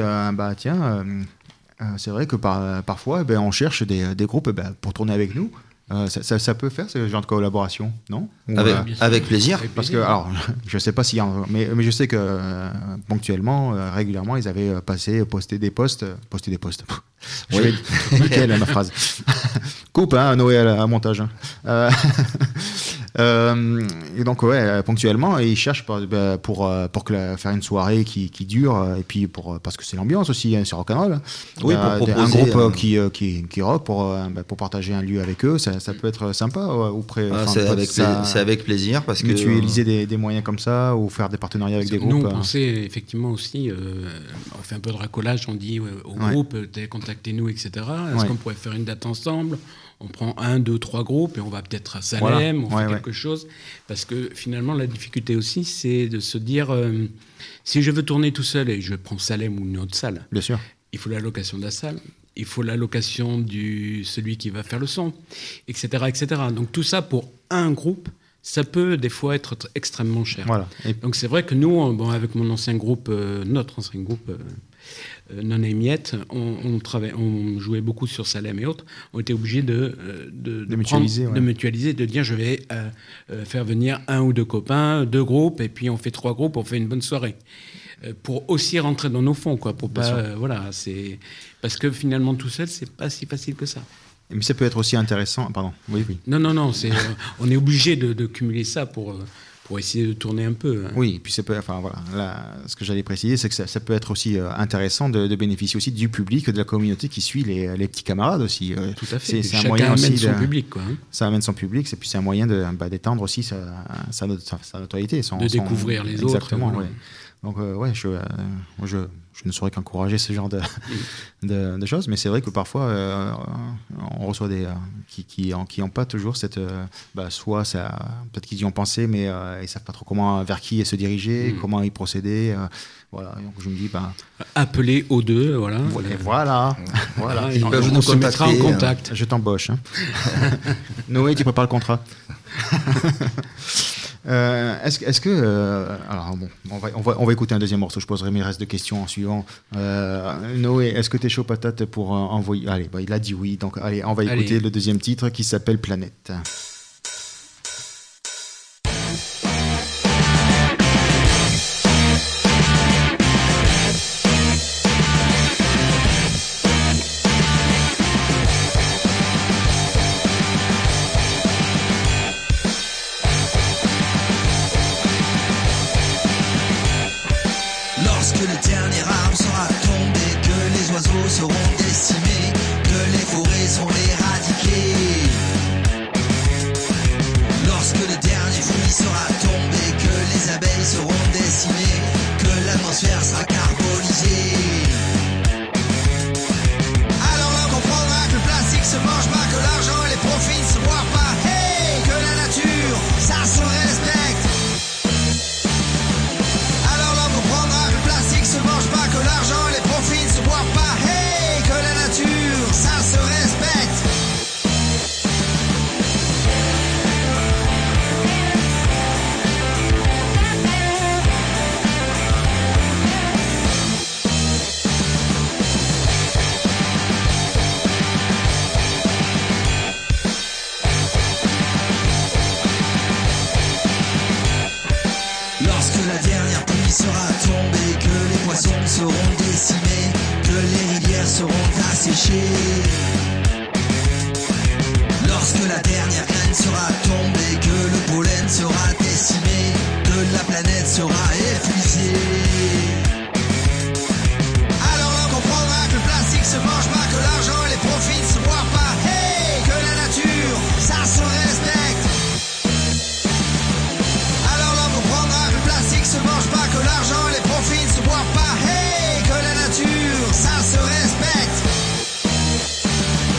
c'est vrai que parfois, on cherche des groupes pour tourner avec nous. Ça peut faire ce genre de collaboration, non? Avec plaisir. Parce que, alors, je sais pas s'il y a, mais je sais que ponctuellement, régulièrement, ils avaient posté des posts. Je vais nickel ma phrase. Coupe, Noé à montage. Et donc ponctuellement, ils cherchent pour faire une soirée qui dure, et puis parce que c'est l'ambiance aussi sur Rock'n'Roll. Oui, pour proposer un groupe qui rock pour partager un lieu avec eux, ça peut être sympa c'est avec plaisir parce que mutualiser des moyens comme ça ou faire des partenariats avec des groupes. Nous on pensait effectivement aussi, on fait un peu de racolage, on dit au groupe, contactez-nous, etc. Est-ce qu'on pourrait faire une date ensemble? On prend 1, 2, 3 groupes et on va peut-être à Salem, on fait quelque chose. Parce que finalement, la difficulté aussi, c'est de se dire, si je veux tourner tout seul et je prends Salem ou une autre salle, bien sûr, il faut la location de la salle, il faut la location de celui qui va faire le son, etc., etc. Donc tout ça pour un groupe, ça peut des fois être extrêmement cher. Voilà. Donc c'est vrai que nous, avec mon ancien groupe, notre ancien groupe, Non Émiette, on jouait beaucoup sur Salem et autres. On était obligés de mutualiser, de mutualiser, de dire je vais faire venir 1 ou 2 copains, 2 groupes, et puis on fait 3 groupes, on fait une bonne soirée. Pour aussi rentrer dans nos fonds, quoi. Pour pas, c'est parce que finalement tout seul, c'est pas si facile que ça. Mais ça peut être aussi intéressant. Pardon. Oui. Non. On est obligé de cumuler ça pour essayer de tourner un peu. Oui, et puis ça peut, ce que j'allais préciser, c'est que ça peut être aussi intéressant de bénéficier aussi du public, de la communauté qui suit les petits camarades aussi. Tout à fait. C'est un moyen amène aussi son public, quoi. Ça amène son public, et puis c'est un moyen d'étendre aussi sa notoriété. De découvrir les autres. Exactement, oui. Donc, je ne saurais qu'encourager ce genre de choses, mais c'est vrai que parfois, on reçoit des qui n'ont pas toujours cette... soit ça, peut-être qu'ils y ont pensé, mais ils ne savent pas trop vers qui se diriger, comment y procéder. Voilà, donc je me dis... Appelez aux deux, voilà. Voilà. Ils peuvent nous se mettra en contact. Je t'embauche. Noé, tu prépares le contrat. Est-ce que alors bon, on va écouter un deuxième morceau. Je poserai mes restes de questions en suivant. Noé, est-ce que t'es chaud patate pour envoyer? Allez, il a dit oui. Donc allez, on va écouter le deuxième titre qui s'appelle Planète. Lorsque le dernier arbre sera tombé, que les oiseaux seront décimés, que les forêts seront éradiquées. Lorsque le dernier fruit sera tombé, que les abeilles seront décimées, que l'atmosphère sera carbonisée. Alors l'on comprendra que le plastique se mange pas, que l'argent et les profits ne se boivent pas. Hey, que la nature, ça se respecte. Se mange pas, que l'argent et les profits ne se boivent pas. Hey, que la nature, ça se respecte. Lorsque la dernière pluie sera tombée, que les poissons seront décimés, que les rivières seront asséchées. Lorsque la dernière graine sera tombée, que le pollen sera décimé, que la planète sera épuisée. Alors on comprendra que le plastique se mange pas, que l'argent et les profits ne se boivent pas. Hey, que la nature, ça se respecte. Se mange pas, que l'argent et les profits ne se boivent pas. Hey, que la nature, ça se respecte.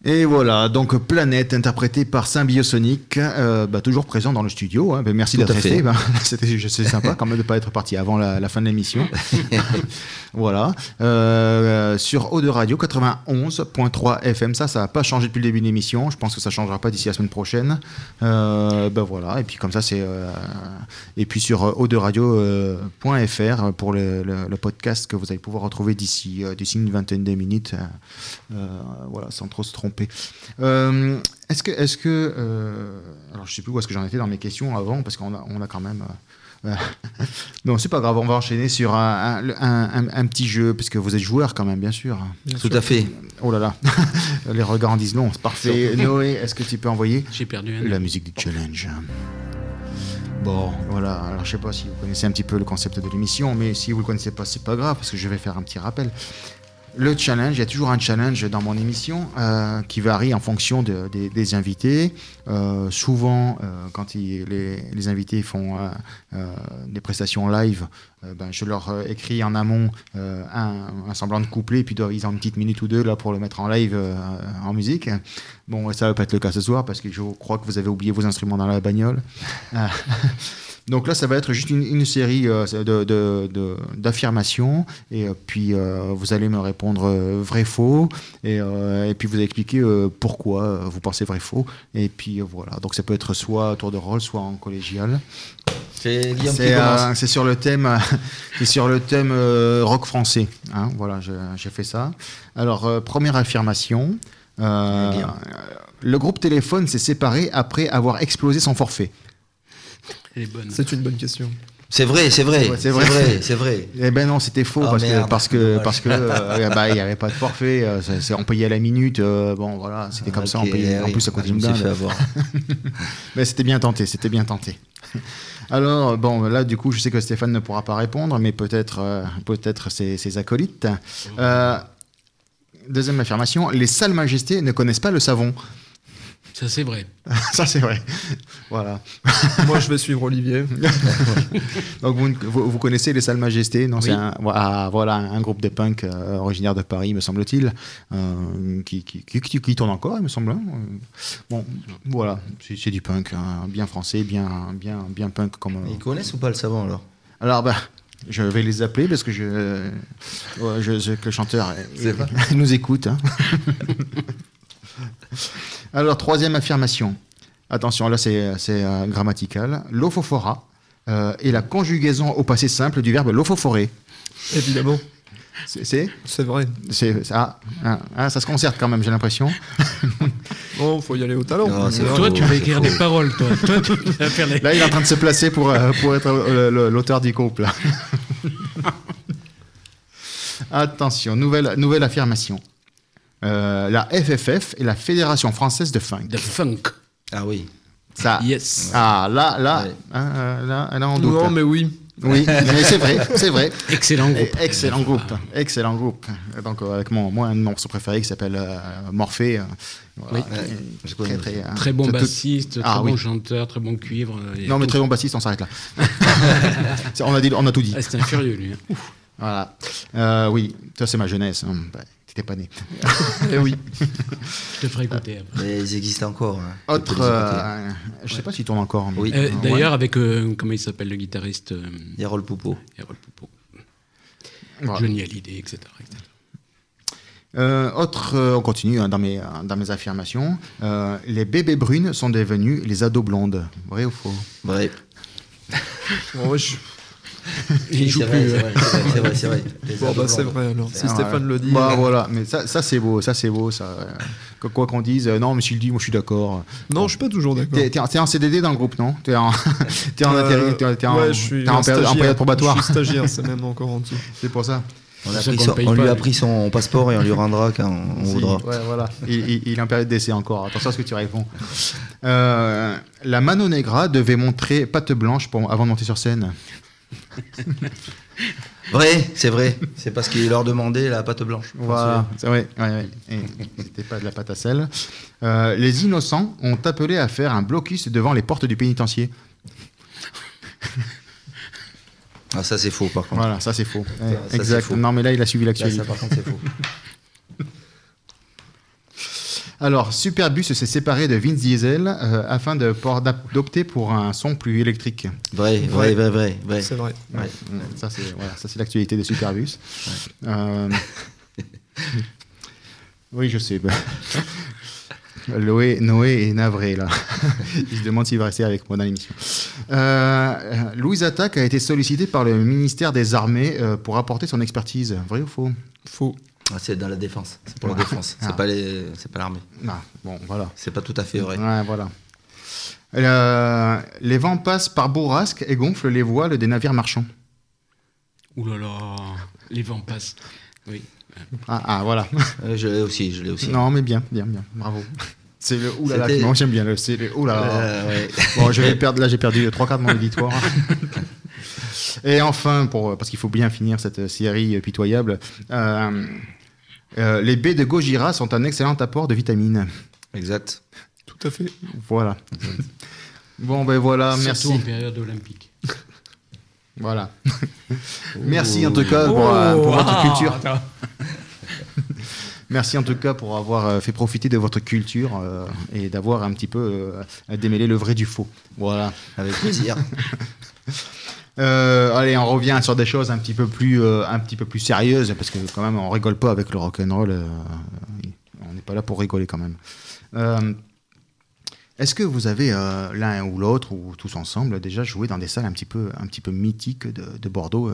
Et voilà, donc Planète, interprété par Symbiosonic, toujours présent dans le studio. Hein. Merci Tout d'être à fait. resté. C'est sympa quand même de ne pas être parti avant la fin de l'émission. Voilà. Sur Eau de Radio 91.3 FM, ça n'a pas changé depuis le début de l'émission. Je pense que ça ne changera pas d'ici la semaine prochaine. Voilà. Et puis comme ça, et puis sur eau-de-radio.fr pour le podcast que vous allez pouvoir retrouver d'ici une vingtaine de minutes. Voilà, sans trop se tromper. Est-ce que alors je sais plus où est-ce que j'en étais dans mes questions avant parce qu'on a quand même non, c'est pas grave, on va enchaîner sur un petit jeu parce que vous êtes joueur quand même, bien sûr. Tout à fait. Oh là là, les regards en disent long, c'est parfait. Noé, est-ce que tu peux envoyer J'ai perdu la musique du challenge? Bon, voilà. Alors, je sais pas si vous connaissez un petit peu le concept de l'émission, mais si vous le connaissez pas, c'est pas grave parce que je vais faire un petit rappel. Le challenge, il y a toujours un challenge dans mon émission qui varie en fonction des invités. Souvent, quand les invités font des prestations live, je leur écris en amont un semblant de couplet, et puis ils ont une petite minute ou deux là, pour le mettre en live en musique. Bon, ça va pas être le cas ce soir, parce que je crois que vous avez oublié vos instruments dans la bagnole. Donc là, ça va être juste une série d'affirmations, et puis vous allez me répondre vrai-faux, et puis vous allez expliquer pourquoi vous pensez vrai-faux, et puis voilà. Donc ça peut être soit à tour de rôle, soit en collégial. C'est Guillaume qui commence. C'est sur le thème, rock français. Hein, voilà, j'ai fait ça. Alors, première affirmation. Le groupe Téléphone s'est séparé après avoir explosé son forfait. Elle est bonne. C'est une bonne question. C'est vrai. Eh ben non, c'était faux parce que il y avait pas de forfait. On payait à la minute. Bon voilà, c'était comme ça. On payait. En plus, ça coûtait une blinde. Mais c'était bien tenté. Alors bon, là du coup, je sais que Stéphane ne pourra pas répondre, mais peut-être ses acolytes. Deuxième affirmation, les salles majestés ne connaissent pas le savon. Ça, c'est vrai. Ça, c'est vrai. Voilà. Moi, je vais suivre Olivier. Donc, vous connaissez les Salles Majestés, non? Oui. C'est un groupe de punk originaire de Paris, me semble-t-il, qui tourne encore, il me semble. Bon, voilà, c'est du punk, hein, bien français, bien punk. Ils connaissent ou pas le savon, alors? Alors, je vais les appeler parce que que le chanteur nous écoute. Hein. Alors, troisième affirmation. Attention, là, c'est grammatical. L'ophophora est la conjugaison au passé simple du verbe l'ophoforer. Évidemment. C'est vrai. Ça se concerte quand même, j'ai l'impression. Bon, faut y aller au talent. Non, Toi, tu vas écrire des paroles, toi. Tu vas faire les... Là, il est en train de se placer pour être l'auteur du groupe. Là. Attention, nouvelle affirmation. La FFF est la Fédération Française de Funk. De funk. Ah oui. Ça. Yes. Ah, là, Ouais. là, on doute. Non, mais oui. Oui, mais c'est vrai. Excellent groupe. Excellent groupe. Donc, avec mon morceau préféré qui s'appelle Morphée. Oui. Très bon bassiste, très bon chanteur, très bon cuivre. Non, mais très bon bassiste, on s'arrête là. on a tout dit. Ah, c'est un furieux, lui. Hein. Voilà. Oui, ça, c'est ma jeunesse. T'étais pas né. Eh oui. Je te ferai écouter après. Mais ils existent encore. Hein. Autre. Je sais pas s'ils tournent encore. Mais... Oui. D'ailleurs, avec, comment il s'appelle, le guitariste Yarol Poupeau. Voilà. Johnny Hallyday, etc. On continue dans mes affirmations. Les bébés brunes sont devenus les ados blondes. Vrai ou faux? Vrai. Bon, Il joue plus. C'est vrai. bon, c'est vrai alors. Si Stéphane le dit. Voilà, mais ça c'est beau. Quoi qu'on dise, non, mais s'il le dit, moi je suis d'accord. Non, je suis pas toujours d'accord. T'es en CDD dans le groupe, non? T'es en intérim, ouais, je suis en période probatoire. Je suis stagiaire, c'est même encore en dessous. C'est pour ça. On lui a pris son passeport et on lui rendra quand on voudra. Ouais, voilà. Il est en période d'essai encore. Attention à ce que tu réponds. La Mano Negra devait montrer patte blanche avant de monter sur scène. Vrai, c'est vrai. C'est parce qu'il leur demandait la pâte blanche. Voilà, c'est vrai. Ouais. Et c'était pas de la pâte à sel. Les innocents ont appelé à faire un blocus devant les portes du pénitencier. Ah, ça c'est faux par contre. Voilà, ça c'est faux. Ça, exact. c'est faux. Non, mais là il a suivi l'actualité. Ça par contre c'est faux. Alors, Superbus s'est séparé de Vin Diesel afin d'opter pour un son plus électrique. Vrai. C'est vrai. Ouais. Ça, c'est l'actualité de Superbus. Oui, je sais. Noé est navré, là. Il se demande s'il va rester avec moi dans l'émission. Louise Attaque a été sollicité par le ministère des Armées pour apporter son expertise. Vrai ou faux ? Faux. Ah, c'est dans la défense. C'est pour la défense. C'est pas l'armée. Ah, bon, voilà. C'est pas tout à fait vrai. Ouais, voilà. Les vents passent par bourrasque et gonflent les voiles des navires marchands. Ouh là là, les vents passent. Oui. Voilà. Je l'ai aussi. Non, mais bien. Bravo. C'est le oulala. Non, j'aime bien c'est le oulala. Ouais. Bon, j'ai perdu 3/4 de mon éditoire. Et enfin, parce qu'il faut bien finir cette série pitoyable, les baies de Gojira sont un excellent apport de vitamines. Exact. Tout à fait. Voilà. Bon, ben voilà, merci. Surtout en période olympique. Voilà. Merci en tout cas pour votre culture. Merci en tout cas pour avoir fait profiter de votre culture et d'avoir un petit peu démêlé le vrai du faux. Voilà. Avec plaisir. Allez, on revient sur des choses un petit peu plus sérieuses parce que quand même on rigole pas avec le rock'n'roll. On n'est pas là pour rigoler quand même. Est-ce que vous avez l'un ou l'autre ou tous ensemble déjà joué dans des salles un petit peu mythiques de Bordeaux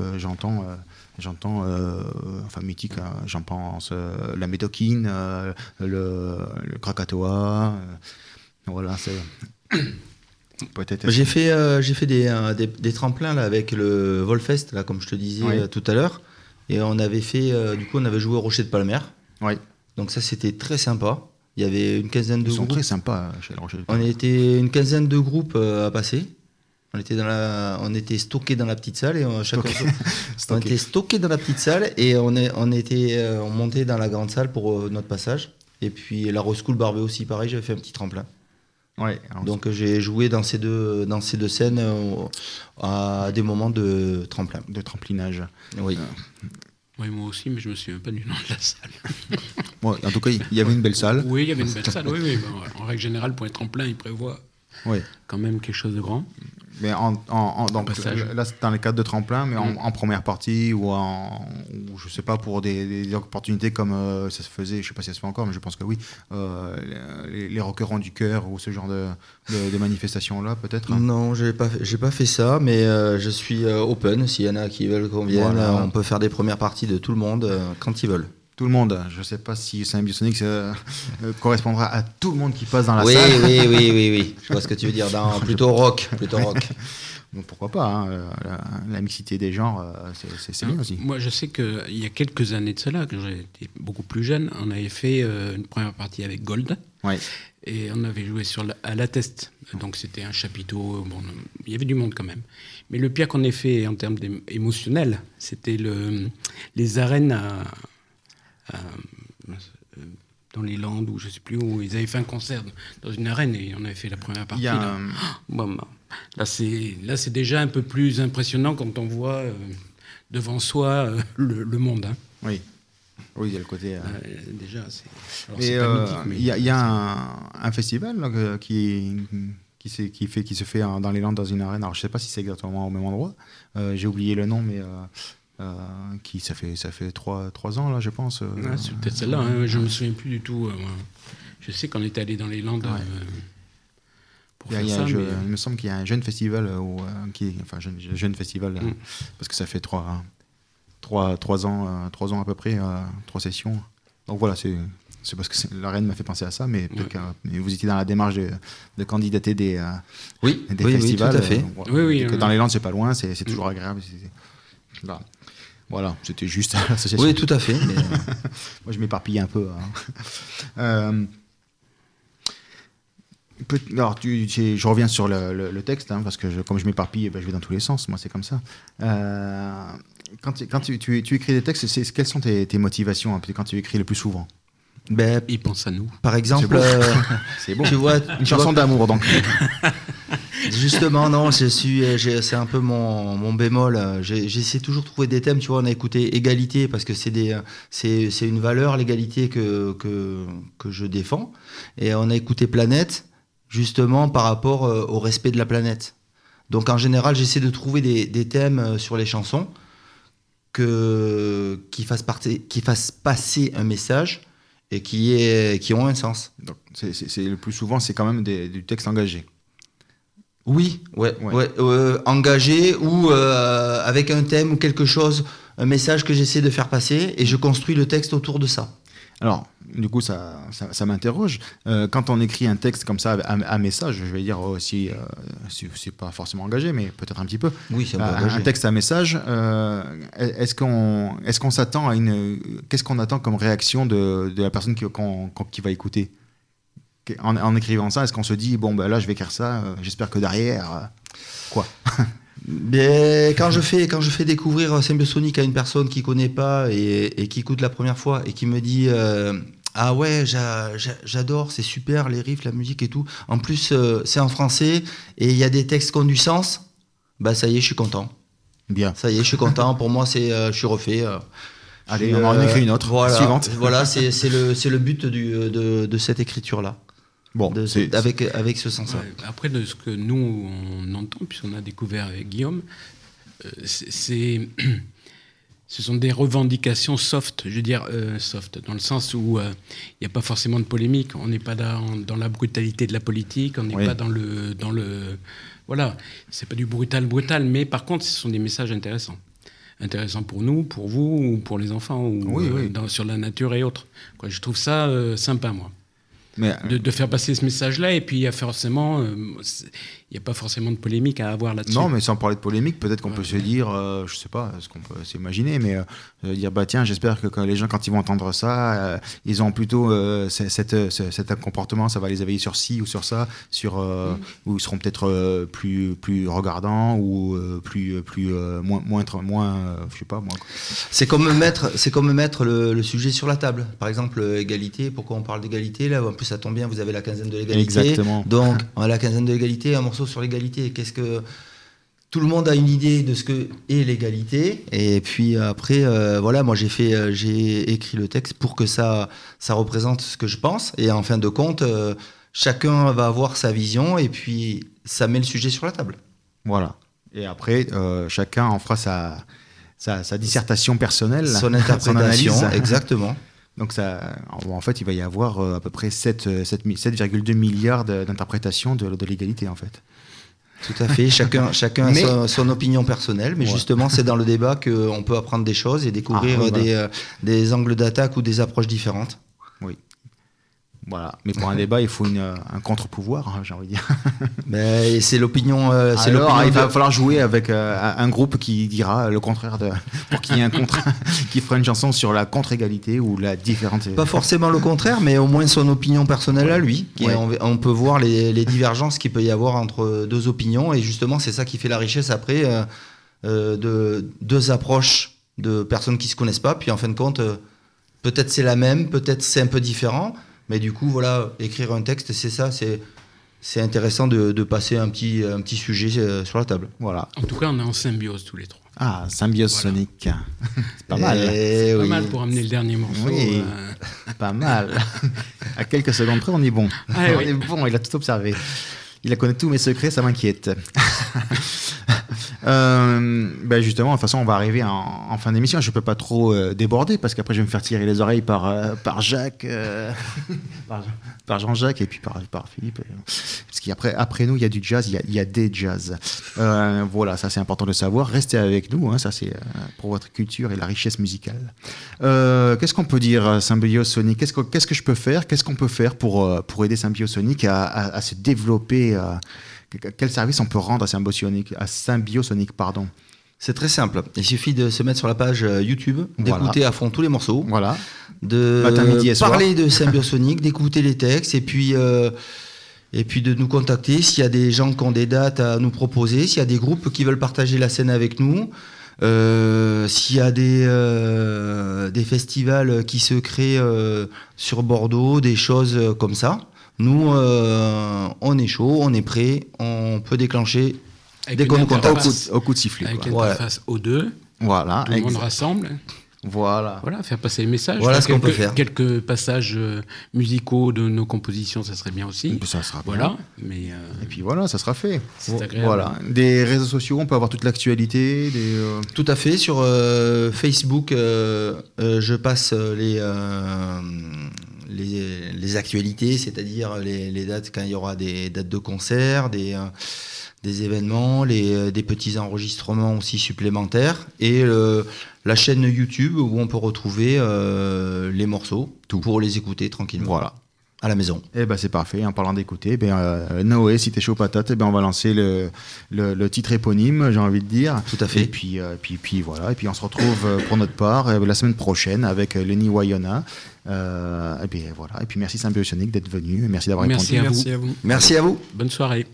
enfin mythique, j'en pense la Médoquine, le Krakatoa, voilà, c'est peut-être. J'ai fait des tremplins là avec le Volfest là, comme je te disais tout à l'heure, et on avait fait on avait joué au Rocher de Palmer. Oui. Donc ça c'était très sympa. Il y avait une quinzaine de groupes. Ils sont très sympas chez le Rocher de Palmer. On était une quinzaine de groupes à passer. On était stockés dans la petite salle et on était stockés dans la petite salle et on montait dans la grande salle pour notre passage. Et puis la Rose School Barbet aussi, pareil, j'avais fait un petit tremplin. Ouais, donc j'ai joué dans ces deux scènes à des moments de tremplin. De tremplinage. Oui. Oui, moi aussi, mais je me souviens pas du nom de la salle. Bon, en tout cas, il y avait une belle salle. Oui, il y avait une belle salle. Oui. Bon, en règle générale, pour un tremplin, il prévoit quand même quelque chose de grand. Mais donc, là, c'est dans les cadres de tremplin, mais en première partie ou je sais pas, pour des opportunités comme ça se faisait, je sais pas si ça se fait encore, mais je pense que oui, les Rockerons du Cœur ou ce genre de manifestations-là, peut-être. Non, j'ai pas fait ça, mais je suis open. S'il y en a qui veulent qu'on vienne, voilà. On peut faire des premières parties de tout le monde quand ils veulent. Tout le monde. Je ne sais pas si Symbiosonics correspondra à tout le monde qui passe dans la salle. Oui. Je vois ce que tu veux dire. Plutôt rock. Bon, pourquoi pas, la mixité des genres, c'est bien aussi. Moi, je sais qu'il y a quelques années de cela, quand j'étais beaucoup plus jeune, on avait fait une première partie avec Gold. Ouais. Et on avait joué à la Teste. Donc, c'était un chapiteau. Bon, il y avait du monde quand même. Mais le pire qu'on ait fait en termes émotionnels, c'était les arènes dans les Landes, ou je sais plus où, ils avaient fait un concert dans une arène et on avait fait la première partie. Là, c'est déjà un peu plus impressionnant quand on voit devant soi le monde. Hein. Oui, il y a le côté. Déjà, c'est pas mythique. Il y a un festival là, qui se fait dans les Landes dans une arène. Alors, je sais pas si c'est exactement au même endroit. J'ai oublié le nom, mais. Ça fait 3 ans là, je pense. C'est peut-être celle-là, hein, je me souviens plus du tout. Je sais qu'on était allé dans les Landes pour faire ça. Il me semble qu'il y a un jeune festival, jeune festival parce que ça fait 3 ans à peu près, 3 sessions. Donc voilà, c'est parce que l'arène m'a fait penser à ça, mais vous étiez dans la démarche de candidater des festivals. Oui, tout à fait. Dans les Landes, c'est pas loin, c'est toujours agréable. Voilà, c'était juste l'association. Oui, tout à fait. Mais... Moi, je m'éparpille un peu. Hein. Alors, je reviens sur le texte, hein, parce que comme je m'éparpille, je vais dans tous les sens. Moi, c'est comme ça. Quand tu écris des textes, quelles sont tes motivations, hein, quand tu écris le plus souvent? Ben, Ils pensent à nous. par exemple, C'est bon. tu vois, Une chanson d'amour, donc. justement, non, c'est un peu mon bémol. J'essaie toujours de trouver des thèmes. Tu vois, on a écouté égalité parce que c'est une valeur, l'égalité que je défends. Et on a écouté planète, justement, par rapport au respect de la planète. Donc, en général, j'essaie de trouver des thèmes sur les chansons qui fassent passer un message et qui ont un sens. Donc, c'est le plus souvent, c'est quand même du texte engagé. Oui, Ouais. engagé ou avec un thème ou quelque chose, un message que j'essaie de faire passer et je construis le texte autour de ça. Alors, du coup, ça m'interroge. Quand on écrit un texte comme ça, à message, je vais dire aussi, c'est pas forcément engagé, mais peut-être un petit peu. Oui, c'est un peu engagé. Un texte à message, est-ce qu'on s'attend à qu'est-ce qu'on attend comme réaction de la personne qui va écouter? En écrivant ça, est-ce qu'on se dit, bon, ben là, je vais écrire ça, j'espère que derrière, quoi? Mais quand je fais découvrir Symbiosonic à une personne qui connaît pas et qui écoute la première fois et qui me dit ah ouais, j'adore, c'est super les riffs, la musique et tout. En plus c'est en français et il y a des textes qui ont du sens. Bah ça y est, je suis content. Bien. Ça y est, je suis content. Pour moi, je suis refait. Allez, on en écrit une autre. Voilà, Suivante. Voilà, c'est le but de cette écriture là. Bon, Avec ce sens-là. Ouais, après, de ce que nous, on entend, puisqu'on a découvert avec Guillaume, ce sont des revendications soft, je veux dire soft, dans le sens où il n'y a pas forcément de polémique, on n'est pas dans la brutalité de la politique, on n'est pas dans le... Voilà, c'est pas du brutal, mais par contre, ce sont des messages intéressants. Intéressants pour nous, pour vous, ou pour les enfants, ou sur la nature et autres. Quoi, je trouve ça sympa, moi. Mais, de faire passer ce message-là, et puis il n'y a pas forcément de polémique à avoir là-dessus. non, mais sans parler de polémique, peut-être qu'on peut se dire, je sais pas ce qu'on peut s'imaginer, mais dire, bah tiens, j'espère que les gens, quand ils vont entendre ça, ils ont plutôt cet comportement, ça va les éveiller sur ci ou sur ça, où ils seront peut-être plus regardants ou moins, je sais pas moi. C'est comme mettre le sujet sur la table. Par exemple, égalité, pourquoi on parle d'égalité là? En plus, ça tombe bien, vous avez la quinzaine de l'égalité. Exactement. Donc, on a la quinzaine de l'égalité, un morceau sur l'égalité. Qu'est-ce que... Tout le monde a une idée de ce que est l'égalité. Et puis après, voilà, moi j'ai écrit le texte pour que ça représente ce que je pense. Et en fin de compte, chacun va avoir sa vision et puis ça met le sujet sur la table. Voilà. Et après, chacun en fera sa dissertation personnelle. Son interprétation, son analyse. exactement. Donc en fait, il va y avoir à peu près 7,2 milliards d'interprétations de l'égalité, en fait. Tout à fait, chacun a son opinion personnelle, mais justement, c'est dans le débat qu'on peut apprendre des choses et découvrir des angles d'attaque ou des approches différentes. Oui. Voilà. Mais pour un débat, il faut un contre-pouvoir, j'ai envie de dire. Mais c'est l'opinion. Alors, il va falloir jouer avec un groupe qui dira le contraire pour qu'il y ait un contre, qui fera une chanson sur la contre-égalité ou la différence. Pas forcément le contraire, mais au moins son opinion personnelle à lui. On peut voir les divergences qu'il peut y avoir entre deux opinions, et justement, c'est ça qui fait la richesse après de deux approches de personnes qui se connaissent pas. Puis en fin de compte, peut-être c'est la même, peut-être c'est un peu différent. Mais du coup, voilà, écrire un texte, c'est ça, c'est intéressant de passer un petit sujet sur la table. Voilà. En tout cas, on est en symbiose tous les trois. Ah, symbiose sonique. C'est pas mal. C'est pas mal pour amener le dernier morceau. Oui, pas mal. À quelques secondes près, on est bon. On est bon, il a tout observé. Il a connaît tous mes secrets, ça m'inquiète. Justement, de toute façon, on va arriver en fin d'émission. Je ne peux pas trop déborder parce qu'après, je vais me faire tirer les oreilles par Jacques, par Jean-Jacques et puis par Philippe. Parce qu'après nous, il y a du jazz, il y a des jazz. Voilà, ça c'est important de savoir. Restez avec nous, hein, ça c'est pour votre culture et la richesse musicale. Qu'est-ce qu'on peut dire, Symbiosonic? Qu'est-ce que je peux faire? Qu'est-ce qu'on peut faire pour aider Symbiosonic à se développer? Quel service on peut rendre à Symbiosonic, pardon? C'est très simple. Il suffit de se mettre sur la page YouTube, d'écouter à fond tous les morceaux, de matin, midi et soir. Parler de Symbiosonic, d'écouter les textes, et puis de nous contacter s'il y a des gens qui ont des dates à nous proposer, s'il y a des groupes qui veulent partager la scène avec nous. S'il y a des festivals qui se créent sur Bordeaux, des choses comme ça, nous, on est chaud, on est prêt, on peut déclencher Avec dès une qu'on nous interface. contacte. Au coup de sifflet. Avec quoi. l'interface O2, Voilà, tout le monde exact. rassemble. Voilà. Voilà, faire passer les messages. Voilà Faire ce qu'on peut faire. Quelques passages musicaux de nos compositions, ça serait bien aussi. Ça sera bien. Voilà, mais Et puis voilà, ça sera fait. c'est agréable. Voilà. Des réseaux sociaux, on peut avoir toute l'actualité. Tout à fait. Sur Facebook, je passe les actualités, c'est-à-dire les dates quand il y aura des dates de concert, des événements, des petits enregistrements aussi supplémentaires, et la chaîne YouTube où on peut retrouver les morceaux pour les écouter tranquillement. Voilà. À la maison. Eh ben c'est parfait. En parlant d'écouter, Noé, si t'es chaud patate, on va lancer le titre éponyme, j'ai envie de dire. Tout à fait. Et puis voilà. Et puis on se retrouve pour notre part la semaine prochaine avec Lenny Wayona. Et puis voilà. Et puis merci Symbiosonic d'être venu. Merci d'avoir Merci répondu. à vous. Merci à vous. Bonne soirée.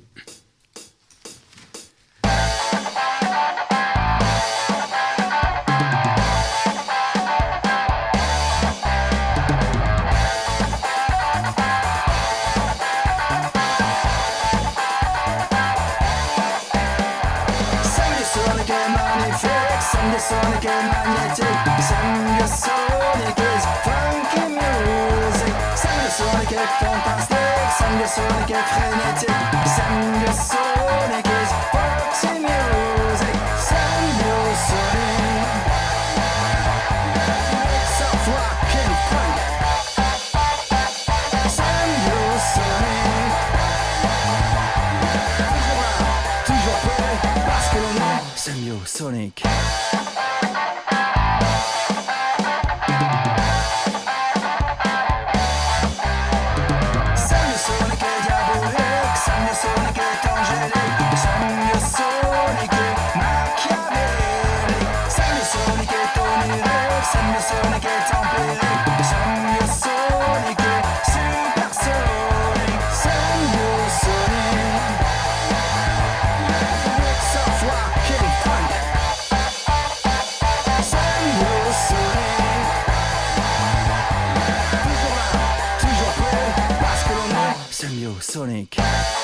Sonic and magnifique, Sonic and magnetic, Sonic is funky music. Sonic est fantastique, Sonic est frénétique, Sonic is foxy music. Sonic, soft rock and funk. Sonic, toujours prêt parce que l'on est Sonic. Sonic est diabolique, Sonic est angélique, Sonic est machiavélique, Sonic est onirique, Sonic est empirique, Sonic est supersonique, Sonic, soft rock and funk, Sonic, toujours là, toujours prêt, parce que l'on est Sonic.